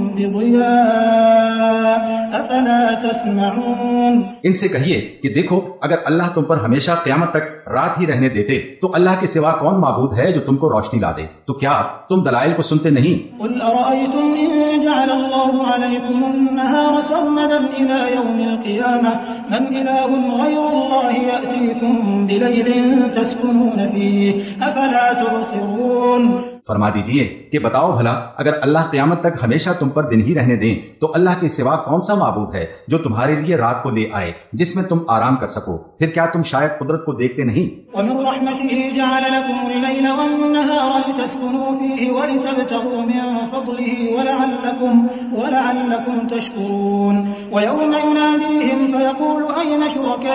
بضياء أفلا تسمعون۔ ان سے کہیے کہ دیکھو، اگر اللہ تم پر ہمیشہ قیامت تک رات ہی رہنے دیتے تو اللہ کے سوا کون معبود ہے جو تم کو روشنی لا دے؟ تو کیا تم دلائل کو سنتے نہیں؟ قل أرأيتم إن جعل الله عليكم النهار سرمدا إلى يوم القيامة من إله غير الله يأتيكم بليل تسكنون فيه أفلا تبصرون۔ فرما دیجئے کہ بتاؤ بھلا، اگر اللہ قیامت تک ہمیشہ تم پر دن ہی رہنے دیں تو اللہ کے سوا کون سا معبود ہے جو تمہارے لیے رات کو لے آئے جس میں تم آرام کر سکو؟ پھر کیا تم شاید قدرت کو دیکھتے نہیں؟ ومن رحمته جعل لكم الليل والنهار لتسكنوا فيه ولتبتغوا من فضله ولعلكم تشكرون ويوم يناديهم فيقول أين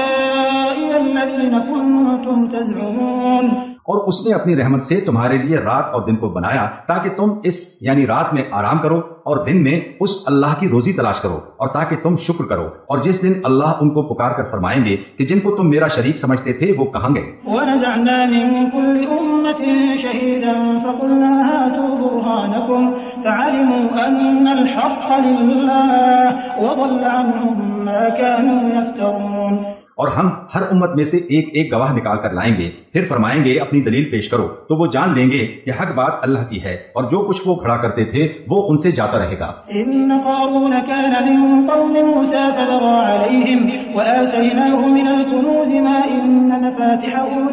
شركائي الذين كنتم تزعمون۔ اور اس نے اپنی رحمت سے تمہارے لیے رات اور دن کو بنایا تاکہ تم اس یعنی رات میں آرام کرو اور دن میں اس اللہ کی روزی تلاش کرو، اور تاکہ تم شکر کرو، اور جس دن اللہ ان کو پکار کر فرمائیں گے کہ جن کو تم میرا شریک سمجھتے تھے وہ کہاں گئے؟ وَنَزَعْنَا مِن كُلِّ أُمَّةٍ شَهِيدًا فَقُلْنَا هَاتُوا بُرْهَانَكُمْ فَعَلِمُوا أَنَّ الْحَقَّ لِلَّهِ وَضَلَّ عَنْهُم مَّا كَانُوا يَفْتَرُونَ۔ اور ہم ہر امت میں سے ایک ایک گواہ نکال کر لائیں گے، پھر فرمائیں گے اپنی دلیل پیش کرو، تو وہ جان لیں گے کہ حق بات اللہ کی ہے، اور جو کچھ وہ کھڑا کرتے تھے وہ ان سے جاتا رہے گا۔ إن قارون كان من قوم موسى فبغى عليهم وآتيناه من الكنوز ما إن مفاتحه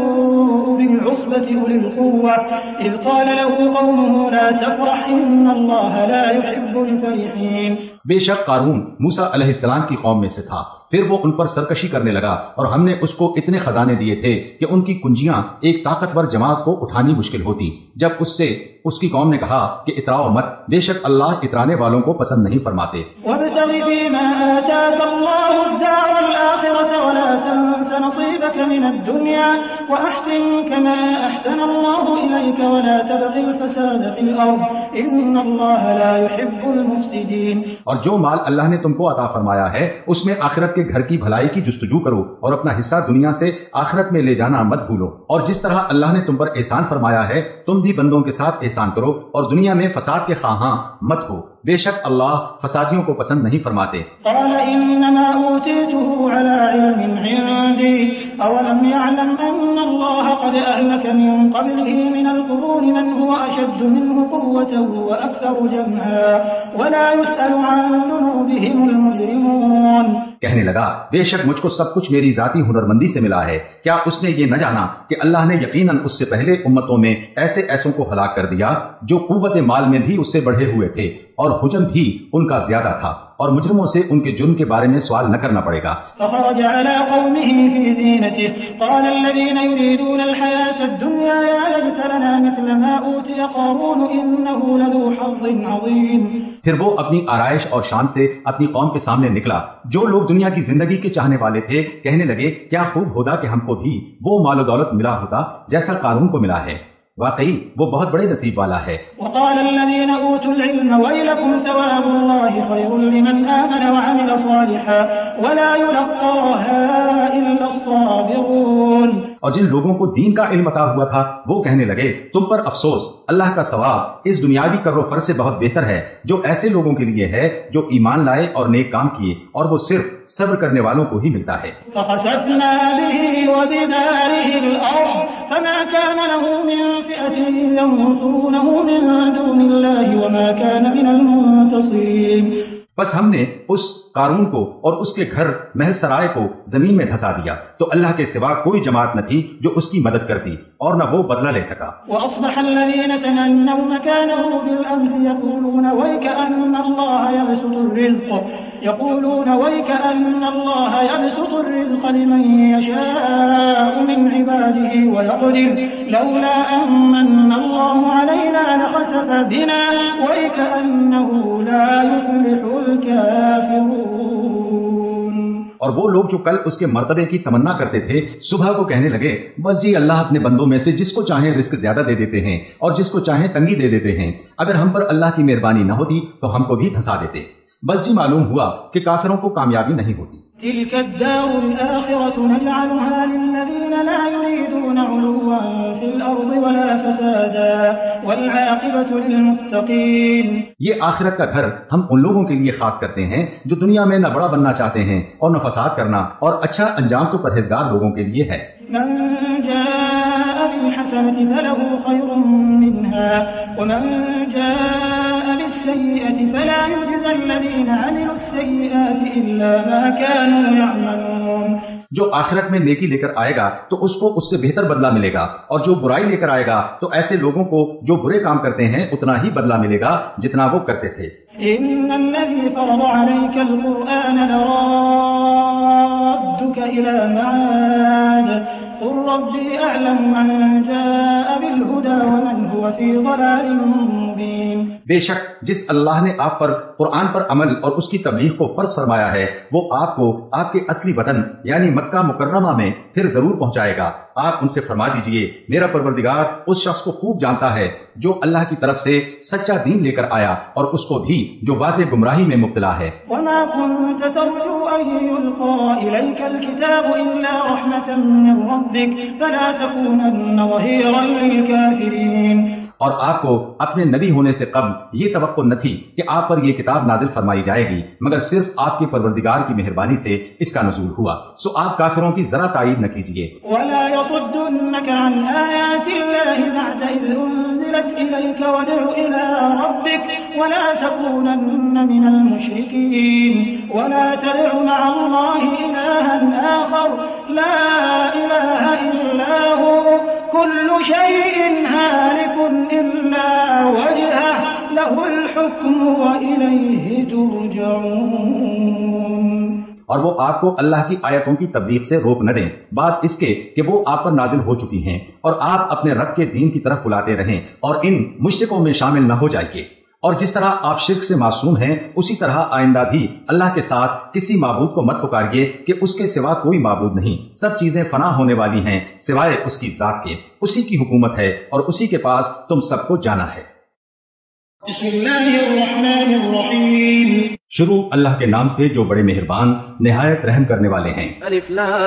لتنوء بالعصبة أولي القوة إذ قال له قومه لا تفرح إن الله لا يحب الفرحين۔ بے شک قارون موسیٰ علیہ السلام کی قوم میں سے تھا، پھر وہ ان پر سرکشی کرنے لگا، اور ہم نے اس کو اتنے خزانے دیے تھے کہ ان کی کنجیاں ایک طاقتور جماعت کو اٹھانی مشکل ہوتی۔ جب اس سے اس کی قوم نے کہا کہ اتراؤ مت، بے شک اللہ اترانے والوں کو پسند نہیں فرماتے۔ وابتغ فيما آتاك الله الدار الآخرة ولا تنس نصيبك من الدنيا وأحسن كما أحسن الله إليك ولا تبغ الفساد في الأرض إن الله لا يحب المفسدين۔ اور جو مال اللہ نے تم کو عطا فرمایا ہے اس میں آخرت کے گھر کی بھلائی کی جستجو کرو، اور اپنا حصہ دنیا سے آخرت میں لے جانا مت بھولو، اور جس طرح اللہ نے تم پر احسان فرمایا ہے تم بھی بندوں کے ساتھ احسان کرو، اور دنیا میں فساد کے خواہاں مت ہو، بے شک اللہ فسادیوں کو پسند نہیں فرماتے۔ قال انما اوتيته على علم عندي اولم يعلم ان الله قد اهلك من قبله من القرون من هو اشد منه قوة واكثر جمعا ولا يسأل عن ذنوبهم المجرمون۔ کہنے لگا بے شک مجھ کو سب کچھ میری ذاتی ہنرمندی سے ملا ہے، کیا اس نے یہ نہ جانا کہ اللہ نے یقیناً اس سے پہلے امتوں میں ایسے ایسوں کو ہلاک کر دیا جو قوت مال میں بھی اس سے بڑھے ہوئے تھے اور حجم بھی ان کا زیادہ تھا، اور مجرموں سے ان کے جرم کے بارے میں سوال نہ کرنا پڑے گا۔ فخرج على قومه في زينته قال الذين يريدون الحياة الدنيا يا ليت لنا مثل ما أوتي قارون إنه لذو حظ عظيم۔ پھر وہ اپنی آرائش اور شان سے اپنی قوم کے سامنے نکلا، جو لوگ دنیا کی زندگی کے چاہنے والے تھے کہنے لگے کیا خوب ہوتا کہ ہم کو بھی وہ مال و دولت ملا ہوتا جیسا قارون کو ملا ہے، واقعی وہ بہت بڑے نصیب والا ہے۔ وقال الذين اوتوا العلم ويلكم ثواب الله خير لمن آمن وعمل صالحا ولا يلقاها الا الصابرون۔ اور جن لوگوں کو دین کا علم عطا ہوا تھا وہ کہنے لگے تم پر افسوس، اللہ کا ثواب اس دنیاوی کر و فر سے بہت بہتر ہے جو ایسے لوگوں کے لیے ہے جو ایمان لائے اور نیک کام کیے، اور وہ صرف صبر کرنے والوں کو ہی ملتا ہے۔ فخسفنا به وبداره الأرض فما كان له من فئة ينصرونه من دون الله وما كان من المنتصرين۔ بس ہم نے اس قارون کو اور اس کے گھر محل سرائے کو زمین میں دھسا دیا تو اللہ کے سوا کوئی جماعت نہ تھی جو اس کی مدد کرتی، اور نہ وہ بدلہ لے سکا۔ وأصبح الذين تمنوا مكانه بالأمس يقولون ويكأن الله يبسط الرزق لمن يشاء من عباده ويقدر لولا أمن الله علينا لخسف بنا ويكأنه لا يفلح الكافرون۔ اور وہ لوگ جو کل اس کے مرتبے کی تمنا کرتے تھے صبح کو کہنے لگے بس جی اللہ اپنے بندوں میں سے جس کو چاہیں رزق زیادہ دے دیتے ہیں اور جس کو چاہیں تنگی دے دیتے ہیں، اگر ہم پر اللہ کی مہربانی نہ ہوتی تو ہم کو بھی دھسا دیتے۔ بس جی معلوم ہوا کہ کافروں کو کامیابی نہیں ہوتی۔ تلك الدار الآخرة نجعلها للذين لا يريدون علوا في الأرض ولا فسادا والعاقبة للمتقين۔ یہ آخرت کا گھر ہم ان لوگوں کے لیے خاص کرتے ہیں جو دنیا میں نہ بڑا بننا چاہتے ہیں اور نہ فساد کرنا، اور اچھا انجام تو پرہیزگار لوگوں کے لیے ہے۔ من جاء بالحسنة فله خير منها ومن جاء بالسيئة فلا يجزى الذين عملوا السيئات إلا ما كانوا يعملون۔ جو آخرت میں نیکی لے کر آئے گا تو اس کو اس سے بہتر بدلہ ملے گا، اور جو برائی لے کر آئے گا تو ایسے لوگوں کو جو برے کام کرتے ہیں اتنا ہی بدلہ ملے گا جتنا وہ کرتے تھے۔ إن الذي فرض عليك القرآن لرادك إلى معاد قل ربي أعلم من جاء بالهدى ومن هو في ضلال مبين۔ بے شک جس اللہ نے آپ پر قرآن پر عمل اور اس کی تبلیغ کو فرض فرمایا ہے وہ آپ کو آپ کے اصلی وطن یعنی مکہ مکرمہ میں پھر ضرور پہنچائے گا۔ آپ ان سے فرما دیجئے میرا پروردگار اس شخص کو خوب جانتا ہے جو اللہ کی طرف سے سچا دین لے کر آیا اور اس کو بھی جو واضح گمراہی میں مبتلا ہے۔ وما كنت ترجو أن يلقى إليك الكتاب إلا رحمة من ربك فلا تكونن ظهيرا للكافرين۔ اور آپ کو اپنے نبی ہونے سے قبل یہ توقع نہ تھی کہ آپ پر یہ کتاب نازل فرمائی جائے گی، مگر صرف آپ کے پروردگار کی مہربانی سے اس کا نزول ہوا، سو آپ کافروں کی ذرا تائید نہ کیجیے۔ ولا يصدنك عن آيات الله بعد إذ أنزلت إليك وادع إلى ربك ولا تكونن من المشركين ولا تدع مع الله إلها آخر لا إله إلا هو كل شيء هالك إلا وجهه له الحكم وإليه ترجعون۔ اور وہ آپ کو اللہ کی آیتوں کی تبلیغ سے روک نہ دیں، بات اس کے کہ وہ آپ پر نازل ہو چکی ہیں، اور آپ اپنے رب کے دین کی طرف بلاتے رہیں اور ان مشرکوں میں شامل نہ ہو جائیے۔ اور جس طرح آپ شرک سے معصوم ہیں اسی طرح آئندہ بھی اللہ کے ساتھ کسی معبود کو مت پکاریے کہ اس کے سوا کوئی معبود نہیں، سب چیزیں فنا ہونے والی ہیں سوائے اس کی ذات کے، اسی کی حکومت ہے اور اسی کے پاس تم سب کو جانا ہے۔ بسم اللہ الرحمن الرحیم۔ شروع اللہ کے نام سے جو بڑے مہربان نہایت رحم کرنے والے ہیں۔ الف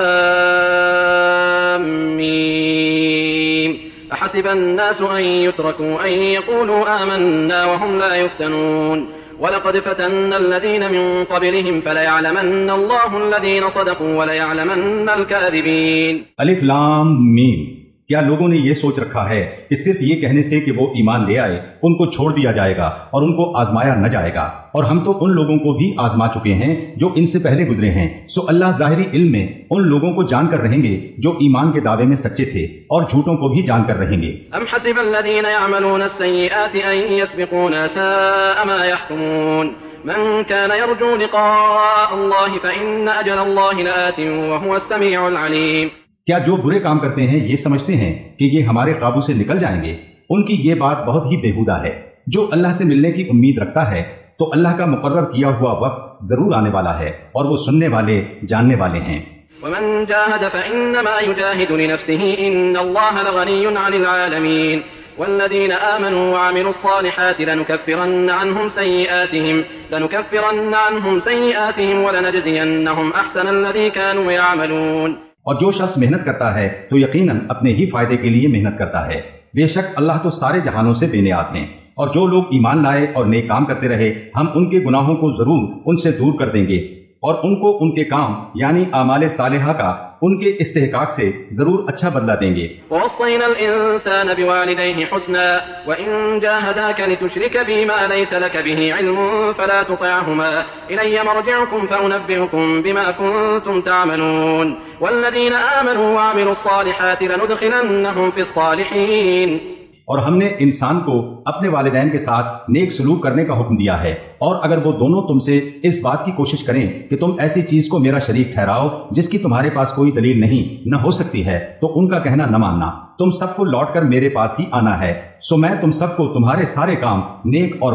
لام میم احسب الناس ان يتركوا ان يقولوا آمنا وهم لا يفتنون ولقد فتنا الذين من قبلهم فليعلمن الله الذين صدقوا وليعلمن الكاذبين۔ الف لام میم، کیا لوگوں نے یہ سوچ رکھا ہے کہ صرف یہ کہنے سے کہ وہ ایمان لے آئے ان کو چھوڑ دیا جائے گا اور ان کو آزمایا نہ جائے گا؟ اور ہم تو ان لوگوں کو بھی آزما چکے ہیں جو ان سے پہلے گزرے ہیں، سو اللہ ظاہری علم میں ان لوگوں کو جان کر رہیں گے جو ایمان کے دعوے میں سچے تھے، اور جھوٹوں کو بھی جان کر رہیں گے۔ ام حسب الذين يعملون السيئات ان يسبقونا ساء ما يحكمون من كان يرجو لقاء الله فإن أجل الله لآت وهو السميع العليم۔ کیا جو برے کام کرتے ہیں یہ سمجھتے ہیں کہ یہ ہمارے قابو سے نکل جائیں گے؟ ان کی یہ بات بہت ہی بیہودہ ہے۔ جو اللہ سے ملنے کی امید رکھتا ہے تو اللہ کا مقرر کیا ہوا وقت ضرور آنے والا ہے، اور وہ سننے والے جاننے والے ہیں۔ ومن جاهد فإنما يجاهد لنفسه إن الله لغني عن العالمين والذين آمنوا وعملوا الصالحات لنكفرن عنهم سيئاتهم ولنجزينهم أحسن الذي كانوا يعملون۔ اور جو شخص محنت کرتا ہے تو یقیناً اپنے ہی فائدے کے لیے محنت کرتا ہے، بے شک اللہ تو سارے جہانوں سے بے نیاز ہیں۔ اور جو لوگ ایمان لائے اور نیک کام کرتے رہے ہم ان کے گناہوں کو ضرور ان سے دور کر دیں گے، اور ان کو ان کے کام یعنی اعمال صالحہ کا ان کے استحقاق سے ضرور اچھا بدلہ دیں گے۔ ووصينا الإنسان بوالديه حسنا وإن جاهداك لتشرك بي ما ليس لك به علم فلا تطعهما إلي مرجعكم فأنبئكم بما كنتم تعملون والذين آمنوا وعملوا الصالحات لندخلنهم في الصالحين۔ اور ہم نے انسان کو اپنے والدین کے ساتھ نیک سلوک کرنے کا حکم دیا ہے، اور اگر وہ دونوں تم سے اس بات کی کوشش کریں کہ تم ایسی چیز کو میرا شریک ٹھہراؤ جس کی تمہارے پاس کوئی دلیل نہیں نہ ہو سکتی ہے، تو ان کا کہنا نہ ماننا۔ تم سب کو لوٹ کر میرے پاس ہی آنا ہے، سو میں تم سب کو تمہارے سارے کام نیک اور بد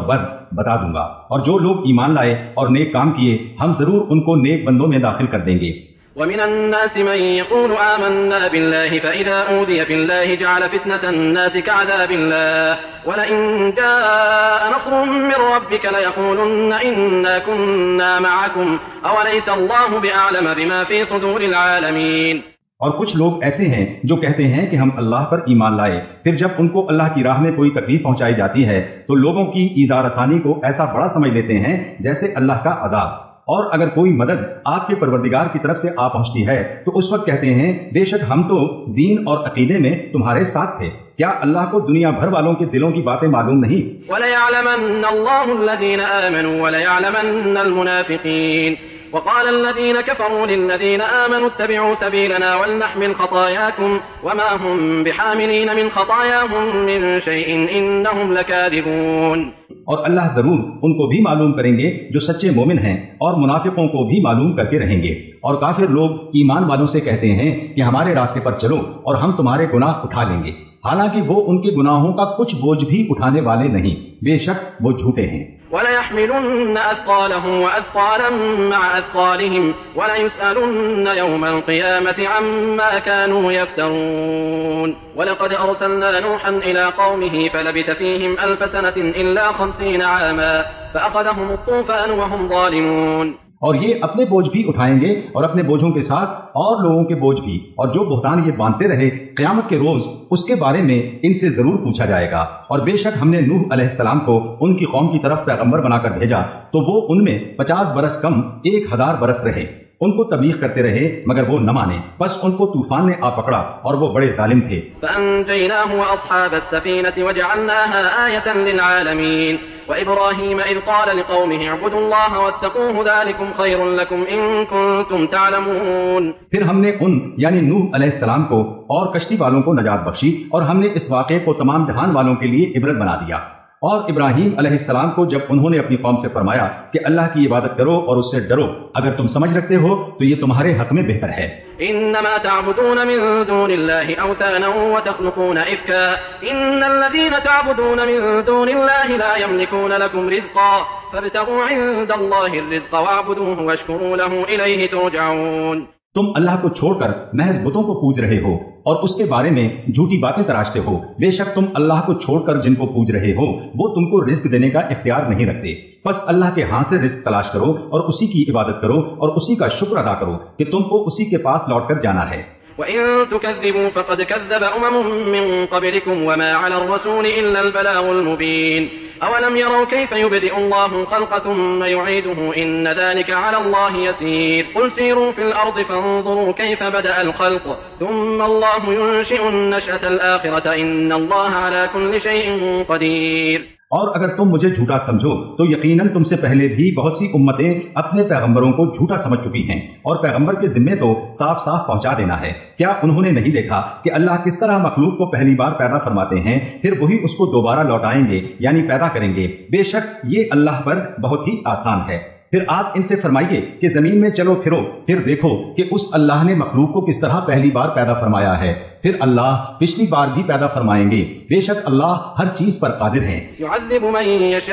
بتا دوں گا، اور جو لوگ ایمان لائے اور نیک کام کیے ہم ضرور ان کو نیک بندوں میں داخل کر دیں گے۔ ومن الناس من يقول آمنا بالله فإذا أوذي في الله جعل فتنة الناس كعذاب الله ولئن جاء نصر من ربك ليقولن إنا كنا معكم أوليس الله بأعلم بما في صدور العالمين۔ اور کچھ لوگ ایسے ہیں جو کہتے ہیں کہ ہم اللہ پر ایمان لائے، پھر جب ان کو اللہ کی راہ میں کوئی تکلیف پہنچائی جاتی ہے تو لوگوں کی ایذا رسانی کو ایسا بڑا سمجھ لیتے ہیں جیسے اللہ کا عذاب، اور اگر کوئی مدد آپ کے پروردگار کی طرف سے آ پہنچتی ہے تو اس وقت کہتے ہیں بے شک ہم تو دین اور عقیدے میں تمہارے ساتھ تھے، کیا اللہ کو دنیا بھر والوں کے دلوں کی باتیں معلوم نہیں؟ وَلَيَعْلَمَنَّ اللَّهُ الَّذِينَ آمَنُوا وَلَيَعْلَمَنَّ الْمُنَافِقِينَ وقال الذين كفروا للذين آمنوا اتبعوا سبيلنا ولنحمل خطاياكم وما هم بحاملين من خطاياهم من شيء إنهم لكاذبون۔ اور اللہ ضرور ان کو بھی معلوم کریں گے جو سچے مومن ہیں، اور منافقوں کو بھی معلوم کر کے رہیں گے۔ اور کافر لوگ ایمان والوں سے کہتے ہیں کہ ہمارے راستے پر چلو اور ہم تمہارے گناہ اٹھا لیں گے، حالانکہ وہ ان کے گناہوں کا کچھ بوجھ بھی اٹھانے والے نہیں، بے شک وہ جھوٹے ہیں۔ وَلَيَحْمِلُنَّ أَثْقَالَهُمْ وَأَثْقَالًا مَعَ أَثْقَالِهِمْ وَلَيُسْأَلُنَّ يَوْمَ الْقِيَامَةِ عَمَّا كَانُوا يَفْتَرُونَ وَلَقَدْ أَرْسَلْنَا نُوحًا إِلَىٰ قَوْمِهِ فَلَبِثَ فِيهِمْ أَلْفَ سَنَةٍ إِلَّا 50 عَامًا فَأَخَذَهُمُ الطُّوفَانُ وَهُمْ ظَالِمُونَ۔ اور یہ اپنے بوجھ بھی اٹھائیں گے اور اپنے بوجھوں کے ساتھ اور لوگوں کے بوجھ بھی، اور جو بہتان یہ باندھتے رہے قیامت کے روز اس کے بارے میں ان سے ضرور پوچھا جائے گا۔ اور بے شک ہم نے نوح علیہ السلام کو ان کی قوم کی طرف پیغمبر بنا کر بھیجا تو وہ ان میں 50 برس کم 1000 برس رہے، ان کو تبلیغ کرتے رہے مگر وہ نہ مانے، بس ان کو طوفان نے آ پکڑا اور وہ بڑے ظالم تھے۔ فَأَنْجَيْنَاهُ وَأَصْحَابَ السَّفِينَةِ وَجَعَلْنَاهَا آيَةً لِلْعَالَمِينَ وَإِبْرَاهِيمَ إِذْ قَالَ لِقَوْمِهِ اعْبُدُوا اللَّهَ وَاتَّقُوهُ ذَلِكُمْ خَيْرٌ لَكُمْ إِن كُنتُمْ تَعْلَمُونَ۔ پھر ہم نے ان یعنی نوح علیہ السلام کو اور کشتی والوں کو نجات بخشی، اور ہم نے اس واقعے کو تمام جہان والوں کے لیے عبرت بنا دیا۔ اور ابراہیم علیہ السلام کو جب انہوں نے اپنی قوم سے فرمایا کہ اللہ کی عبادت کرو اور اس سے ڈرو، اگر تم سمجھ رکھتے ہو تو یہ تمہارے حق میں بہتر ہے۔ انما تعبدون من دون الله اوثانا وتخلقون افكا ان الذين تعبدون من دون الله لا يملكون لكم رزقا فابتغوا عند الله الرزق واعبدوه واشكروا له اليه ترجعون۔ تم اللہ کو چھوڑ کر محض بتوں کو پوج رہے ہو اور اس کے بارے میں جھوٹی باتیں تراشتے ہو، بے شک تم اللہ کو چھوڑ کر جن کو پوج رہے ہو وہ تم کو رزق دینے کا اختیار نہیں رکھتے، بس اللہ کے ہاں سے رزق تلاش کرو اور اسی کی عبادت کرو اور اسی کا شکر ادا کرو کہ تم کو اسی کے پاس لوٹ کر جانا ہے۔ وَإِن تُكَذِّبُوا فَقَدْ كَذَّبَ أُمَمٌ مِّن قَبْلِكُمْ وَمَا عَلَى الرَّسُولِ إِلَّا الْبَلَاغُ الْمُبِينُ أَوَلَمْ يَرَوْا كَيْفَ يُبْدِئُ اللَّهُ الْخَلْقَ ثُمَّ يُعِيدُهُ إِنَّ ذَلِكَ عَلَى اللَّهِ يَسِيرٌ قُلْ سِيرُوا فِي الْأَرْضِ فَانظُرُوا كَيْفَ بَدَأَ الْخَلْقَ ثُمَّ اللَّهُ يُنشِئُ النَّشْأَةَ الْآخِرَةَ إِنَّ اللَّهَ عَلَى كُلِّ شَيْءٍ قَدِيرٌ۔ اور اگر تم مجھے جھوٹا سمجھو تو یقیناً تم سے پہلے بھی بہت سی امتیں اپنے پیغمبروں کو جھوٹا سمجھ چکی ہیں، اور پیغمبر کے ذمے تو صاف صاف پہنچا دینا ہے۔ کیا انہوں نے نہیں دیکھا کہ اللہ کس طرح مخلوق کو پہلی بار پیدا فرماتے ہیں پھر وہی اس کو دوبارہ لوٹائیں گے یعنی پیدا کریں گے؟ بے شک یہ اللہ پر بہت ہی آسان ہے۔ پھر آپ ان سے فرمائیے کہ زمین میں چلو پھرو، پھر دیکھو کہ اس اللہ نے مخلوق کو کس طرح پہلی بار پیدا فرمایا ہے، پھر اللہ پچھلی بار بھی پیدا فرمائیں گے، بے شک اللہ ہر چیز پر قادر ہیں۔ يعذب من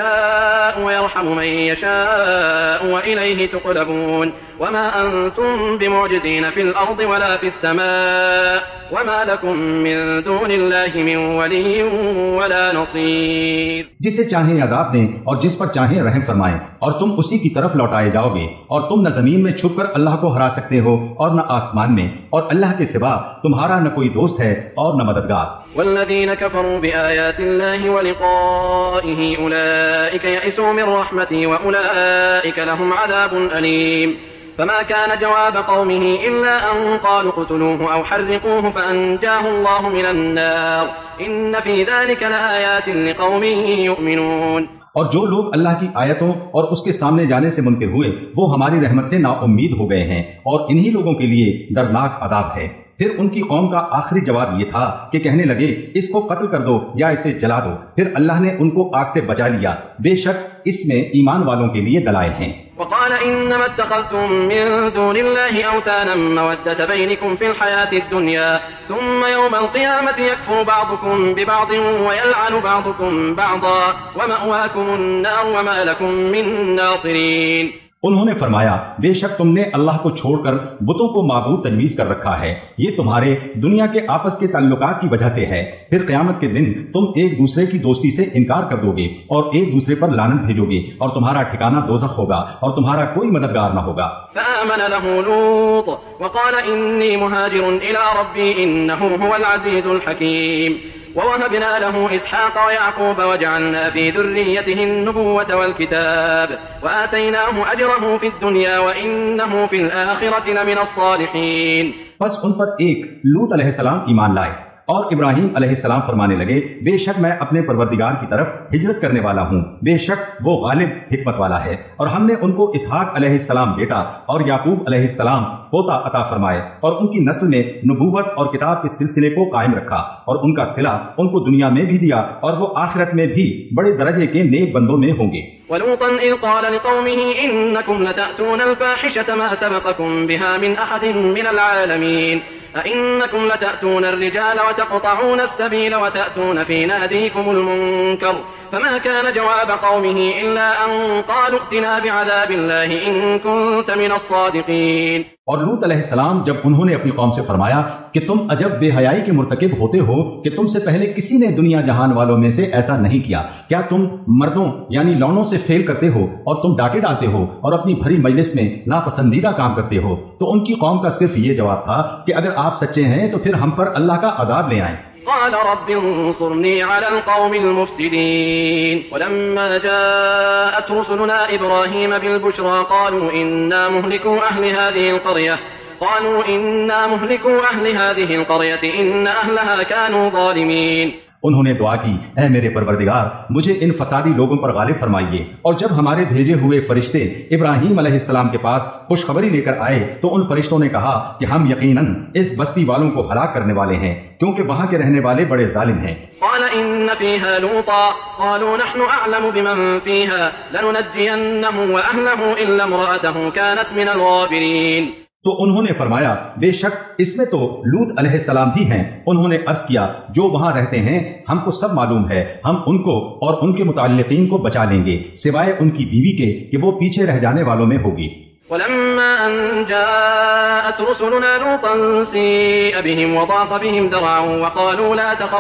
يشاء ويرحم من يشاء وإليه تقلبون وما أنتم بمعجزين في الأرض ولا في السماء وما لكم من دون الله من ولي ولا نصير۔ جسے چاہیں عذاب دیں اور جس پر چاہیں رحم فرمائیں، اور تم اسی کی طرف لوٹائے جاؤ گے، اور تم نہ زمین میں چھپ کر اللہ کو ہرا سکتے ہو اور نہ آسمان میں، اور اللہ کے سوا تمہارا نہ کوئی دوست ہے اور نہ مددگار۔ والذين كفروا بآيات الله ولقائه أولئك يئسوا من رحمتي وأولئك لهم عذاب أليم فما كان جواب قومه إلا أن قالوا اقتلوه أو حرقوه فأنجاه الله من النار إن في ذلك لآيات لقوم يؤمنون۔ اور جو لوگ اللہ کی آیتوں اور اس کے سامنے جانے سے منکر ہوئے وہ ہماری رحمت سے نا امید ہو گئے ہیں، اور انہی لوگوں کے لیے دردناک عذاب ہے۔ پھر ان کی قوم کا آخری جواب یہ تھا کہ کہنے لگے اس کو قتل کر دو یا اسے جلا دو، پھر اللہ نے ان کو آگ سے بچا لیا، بے شک اس میں ایمان والوں کے لیے دلائل ہیں۔ وقال إنما اتخذتم من دون الله أوثانا مودة بينكم في الحياة الدنيا ثم يوم القيامة يكفر بعضكم ببعض ويلعن بعضكم بعضا ومأواكم النار وما لكم من ناصرين. انہوں نے فرمایا بے شک تم نے اللہ کو چھوڑ کر بتوں کو معبود تجویز کر رکھا ہے، یہ تمہارے دنیا کے آپس کے تعلقات کی وجہ سے ہے، پھر قیامت کے دن تم ایک دوسرے کی دوستی سے انکار کر دو گے اور ایک دوسرے پر لعنت بھیجو گے اور تمہارا ٹھکانہ دوزخ ہوگا اور تمہارا کوئی مددگار نہ ہوگا. فآمن له لوط وقال إني مهاجر إلى ربي إنه هو العزيز الحكيم ووهبنا له إسحاق ويعقوب وجعلنا في ذريته النبوة والكتاب وآتيناه أجره في الدنيا وإنه في الآخرة لمن الصالحين. بس ان پر ایک لوط علیہ السلام ایمان لائے اور ابراہیم علیہ السلام فرمانے لگے بے شک میں اپنے پروردگار کی طرف ہجرت کرنے والا ہوں، بے شک وہ غالب حکمت والا ہے، اور ہم نے ان کو اسحاق علیہ السلام بیٹا اور یعقوب علیہ السلام پوتا عطا فرمائے اور ان کی نسل میں نبوت اور کتاب کے سلسلے کو قائم رکھا اور ان کا صلہ ان کو دنیا میں بھی دیا اور وہ آخرت میں بھی بڑے درجے کے نیک بندوں میں ہوں گے. ولوطا إذ قال لقومه إنكم لتأتون الفاحشة ما سبقكم بها من أحد من العالمين أئنكم لتأتون الرجال وتقطعون السبيل وتأتون في ناديكم المنكر فما كان جواب قومه إلا أن قالوا ائتنا بعذاب الله إن كنت من الصادقين. اور لوط علیہ السلام جب انہوں نے اپنی قوم سے فرمایا کہ تم عجب بے حیائی کے مرتکب ہوتے ہو کہ تم سے پہلے کسی نے دنیا جہان والوں میں سے ایسا نہیں کیا، کیا تم مردوں یعنی لونوں سے فیل کرتے ہو اور تم ڈاکے ڈالتے ہو اور اپنی بھری مجلس میں ناپسندیدہ کام کرتے ہو؟ تو ان کی قوم کا صرف یہ جواب تھا کہ اگر آپ سچے ہیں تو پھر ہم پر اللہ کا عذاب لے آئیں. قال رب انصرني على القوم المفسدين. ولما جاءت رسلنا إبراهيم بالبشرى قالوا إنا مهلكو أهل هذه القرية إن أهلها كانوا ظالمين. انہوں نے دعا کی اے میرے پروردگار مجھے ان فسادی لوگوں پر غالب فرمائیے. اور جب ہمارے بھیجے ہوئے فرشتے ابراہیم علیہ السلام کے پاس خوشخبری لے کر آئے تو ان فرشتوں نے کہا کہ ہم یقیناً اس بستی والوں کو ہلاک کرنے والے ہیں کیونکہ وہاں کے رہنے والے بڑے ظالم ہیں. قال إن فيها لوطا قالوا نحن أعلم بمن فيها لننجينه وأهله إلا امرأته كانت من الغابرين. تو انہوں نے فرمایا بے شک اس میں تو لوط علیہ السلام بھی ہیں. انہوں نے عرض کیا جو وہاں رہتے ہیں ہم کو سب معلوم ہے، ہم ان کو اور ان کے متعلقین کو بچا لیں گے سوائے ان کی بیوی کے کہ وہ پیچھے رہ جانے والوں میں ہوگی. ولما أن جاءت رسلنا لوطا سيء بهم وضاق بهم ذرعا وقالوا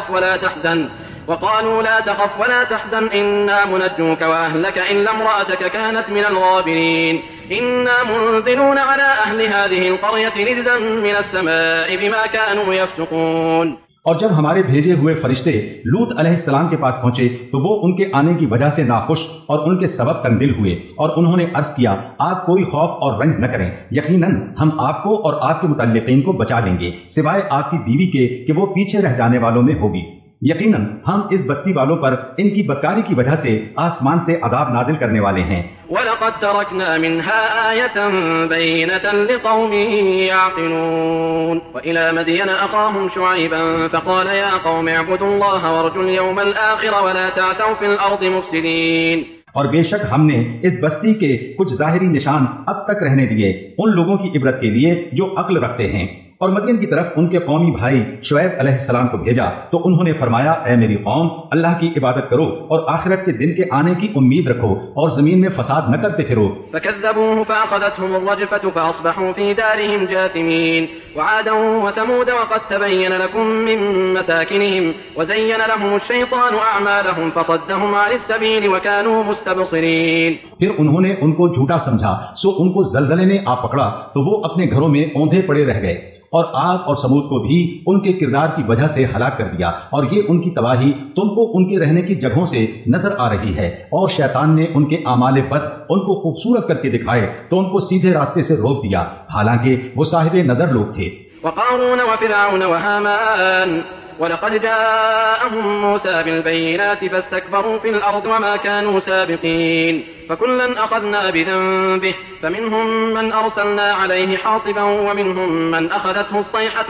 لا تخف ولا تحزن إنا منجوك وأهلك إلا امرأتك كانت من الغابرين إنا منزلون على أهل هذه القرية رجزا من السماء بما كانوا يفسقون. اور جب ہمارے بھیجے ہوئے فرشتے لوط علیہ السلام کے پاس پہنچے تو وہ ان کے آنے کی وجہ سے ناخوش اور ان کے سبب تنگ دل ہوئے اور انہوں نے عرض کیا آپ کوئی خوف اور رنج نہ کریں، یقیناً ہم آپ کو اور آپ کے متعلقین کو بچا لیں گے سوائے آپ کی بیوی کے کہ وہ پیچھے رہ جانے والوں میں ہوگی. یقیناً ہم اس بستی والوں پر ان کی بدکاری کی وجہ سے آسمان سے عذاب نازل کرنے والے ہیں. وَلَقَدْ تَرَكْنَا مِنْهَا آيَةً بَيِّنَةً لِقَوْمٍ يَعْقِلُونَ وَإِلَى مَدْيَنَ أَخَاهُمْ شُعَيْبًا فَقَالَ يَا قَوْمِ اعْبُدُوا اللَّهَ وَارْجُوا الْيَوْمَ الْآخِرَ وَلَا تَعْثَوْا فِي الْأَرْضِ مُفْسِدِينَ. اور بے شک ہم نے اس بستی کے کچھ ظاہری نشان اب تک رہنے دیے ان لوگوں کی عبرت کے لیے جو عقل رکھتے ہیں. اور مدین کی طرف ان کے قومی بھائی شعیب علیہ السلام کو بھیجا تو انہوں نے فرمایا اے میری قوم اللہ کی عبادت کرو اور آخرت کے دن کے آنے کی امید رکھو اور زمین میں فساد نہ کرتے پھرو. فكذبوه فأخذتهم الرجفة فأصبحوا في دارهم جاثمين وعادا وثمود وقد تبين لكم من مساكنهم وزين لهم الشيطان أعمالهم فصدهم عن السبيل وكانوا مستبصرين. پھر انہوں نے ان کو جھوٹا سمجھا سو ان کو زلزلے نے آ پکڑا تو وہ اپنے گھروں میں اوندھے پڑے رہ گئے اور عاد اور سمود کو بھی ان کے کردار کی وجہ سے ہلاک کر دیا اور یہ ان کی تباہی تم کو ان کے رہنے کی جگہوں سے نظر آ رہی ہے. اور شیطان نے ان کے اعمال بد ان کو خوبصورت کر کے دکھائے تو ان کو سیدھے راستے سے روک دیا حالانکہ وہ صاحب نظر لوگ تھے. وقارون وفرعون وهامان ولقد جاءهم موسى بالبينات فاستكبروا في الأرض وما كانوا سابقين فكلا أخذنا بذنبه فمنهم من أرسلنا عليه حاصبا ومنهم من أخذته الصيحة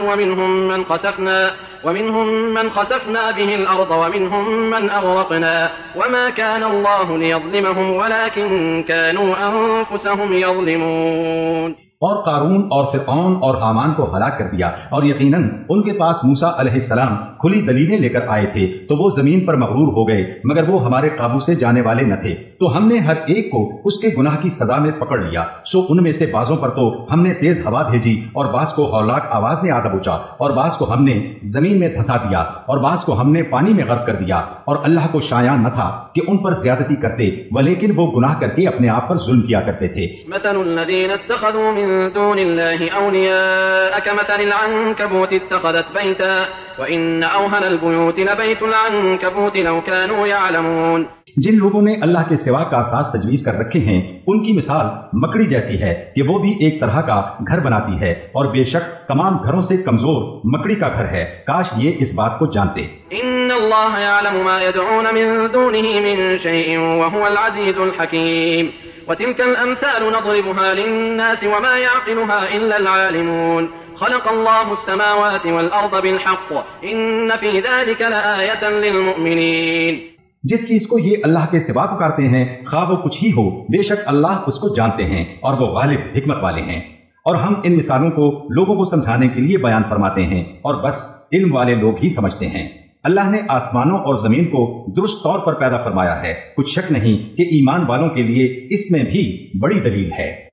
ومنهم من خسفنا به الأرض ومنهم من أغرقنا وما كان الله ليظلمهم ولكن كانوا أنفسهم يظلمون. اور قارون اور فرعون اور حامان کو ہلاک کر دیا، اور یقیناً ان کے پاس موسیٰ علیہ السلام کھلی دلیلیں لے کر آئے تھے تو وہ زمین پر مغرور ہو گئے، مگر وہ ہمارے قابو سے جانے والے نہ تھے، تو ہم نے ہر ایک کو اس کے گناہ کی سزا میں پکڑ لیا. سو ان میں سے بعضوں پر تو ہم نے تیز ہوا بھیجی اور بعض کو ہولناک آواز نے آ دبوچا، اور بعض کو ہم نے زمین میں دھسا دیا، اور بعض کو ہم نے پانی میں غرق کر دیا. اور اللہ کو شایان نہ تھا کہ ان پر زیادتی کرتے، ولیکن وہ گناہ کر کے اپنے آپ پر ظلم کیا کرتے تھے. مثل الذين اتخذوا من دون الله أولياء كمثل العنكبوت اتخذت بيتا وإن أوهن البيوت لبيت العنكبوت لو كانوا يعلمون. جن لوگوں نے اللہ کے سوا کا اساس تجویز کر رکھے ہیں ان کی مثال مکڑی جیسی ہے کہ وہ بھی ایک طرح کا گھر بناتی ہے، اور بے شک تمام گھروں سے کمزور مکڑی کا گھر ہے. کاش یہ اس بات کو جانتے. ان اللہ يعلم ما يدعون من دونه من شيء وهو العزيز الحكيم وتلك الامثال نضربها للناس وما يعقلها الا العالمون. خلق الله السماوات والارض بالحق ان في ذلك لآية للمؤمنين. جس چیز کو یہ اللہ کے سوا پکارتے ہیں خواہ وہ کچھ ہی ہو، بے شک اللہ اس کو جانتے ہیں اور وہ غالب حکمت والے ہیں. اور ہم ان مثالوں کو لوگوں کو سمجھانے کے لیے بیان فرماتے ہیں، اور بس علم والے لوگ ہی سمجھتے ہیں. اللہ نے آسمانوں اور زمین کو درست طور پر پیدا فرمایا ہے، کچھ شک نہیں کہ ایمان والوں کے لیے اس میں بھی بڑی دلیل ہے.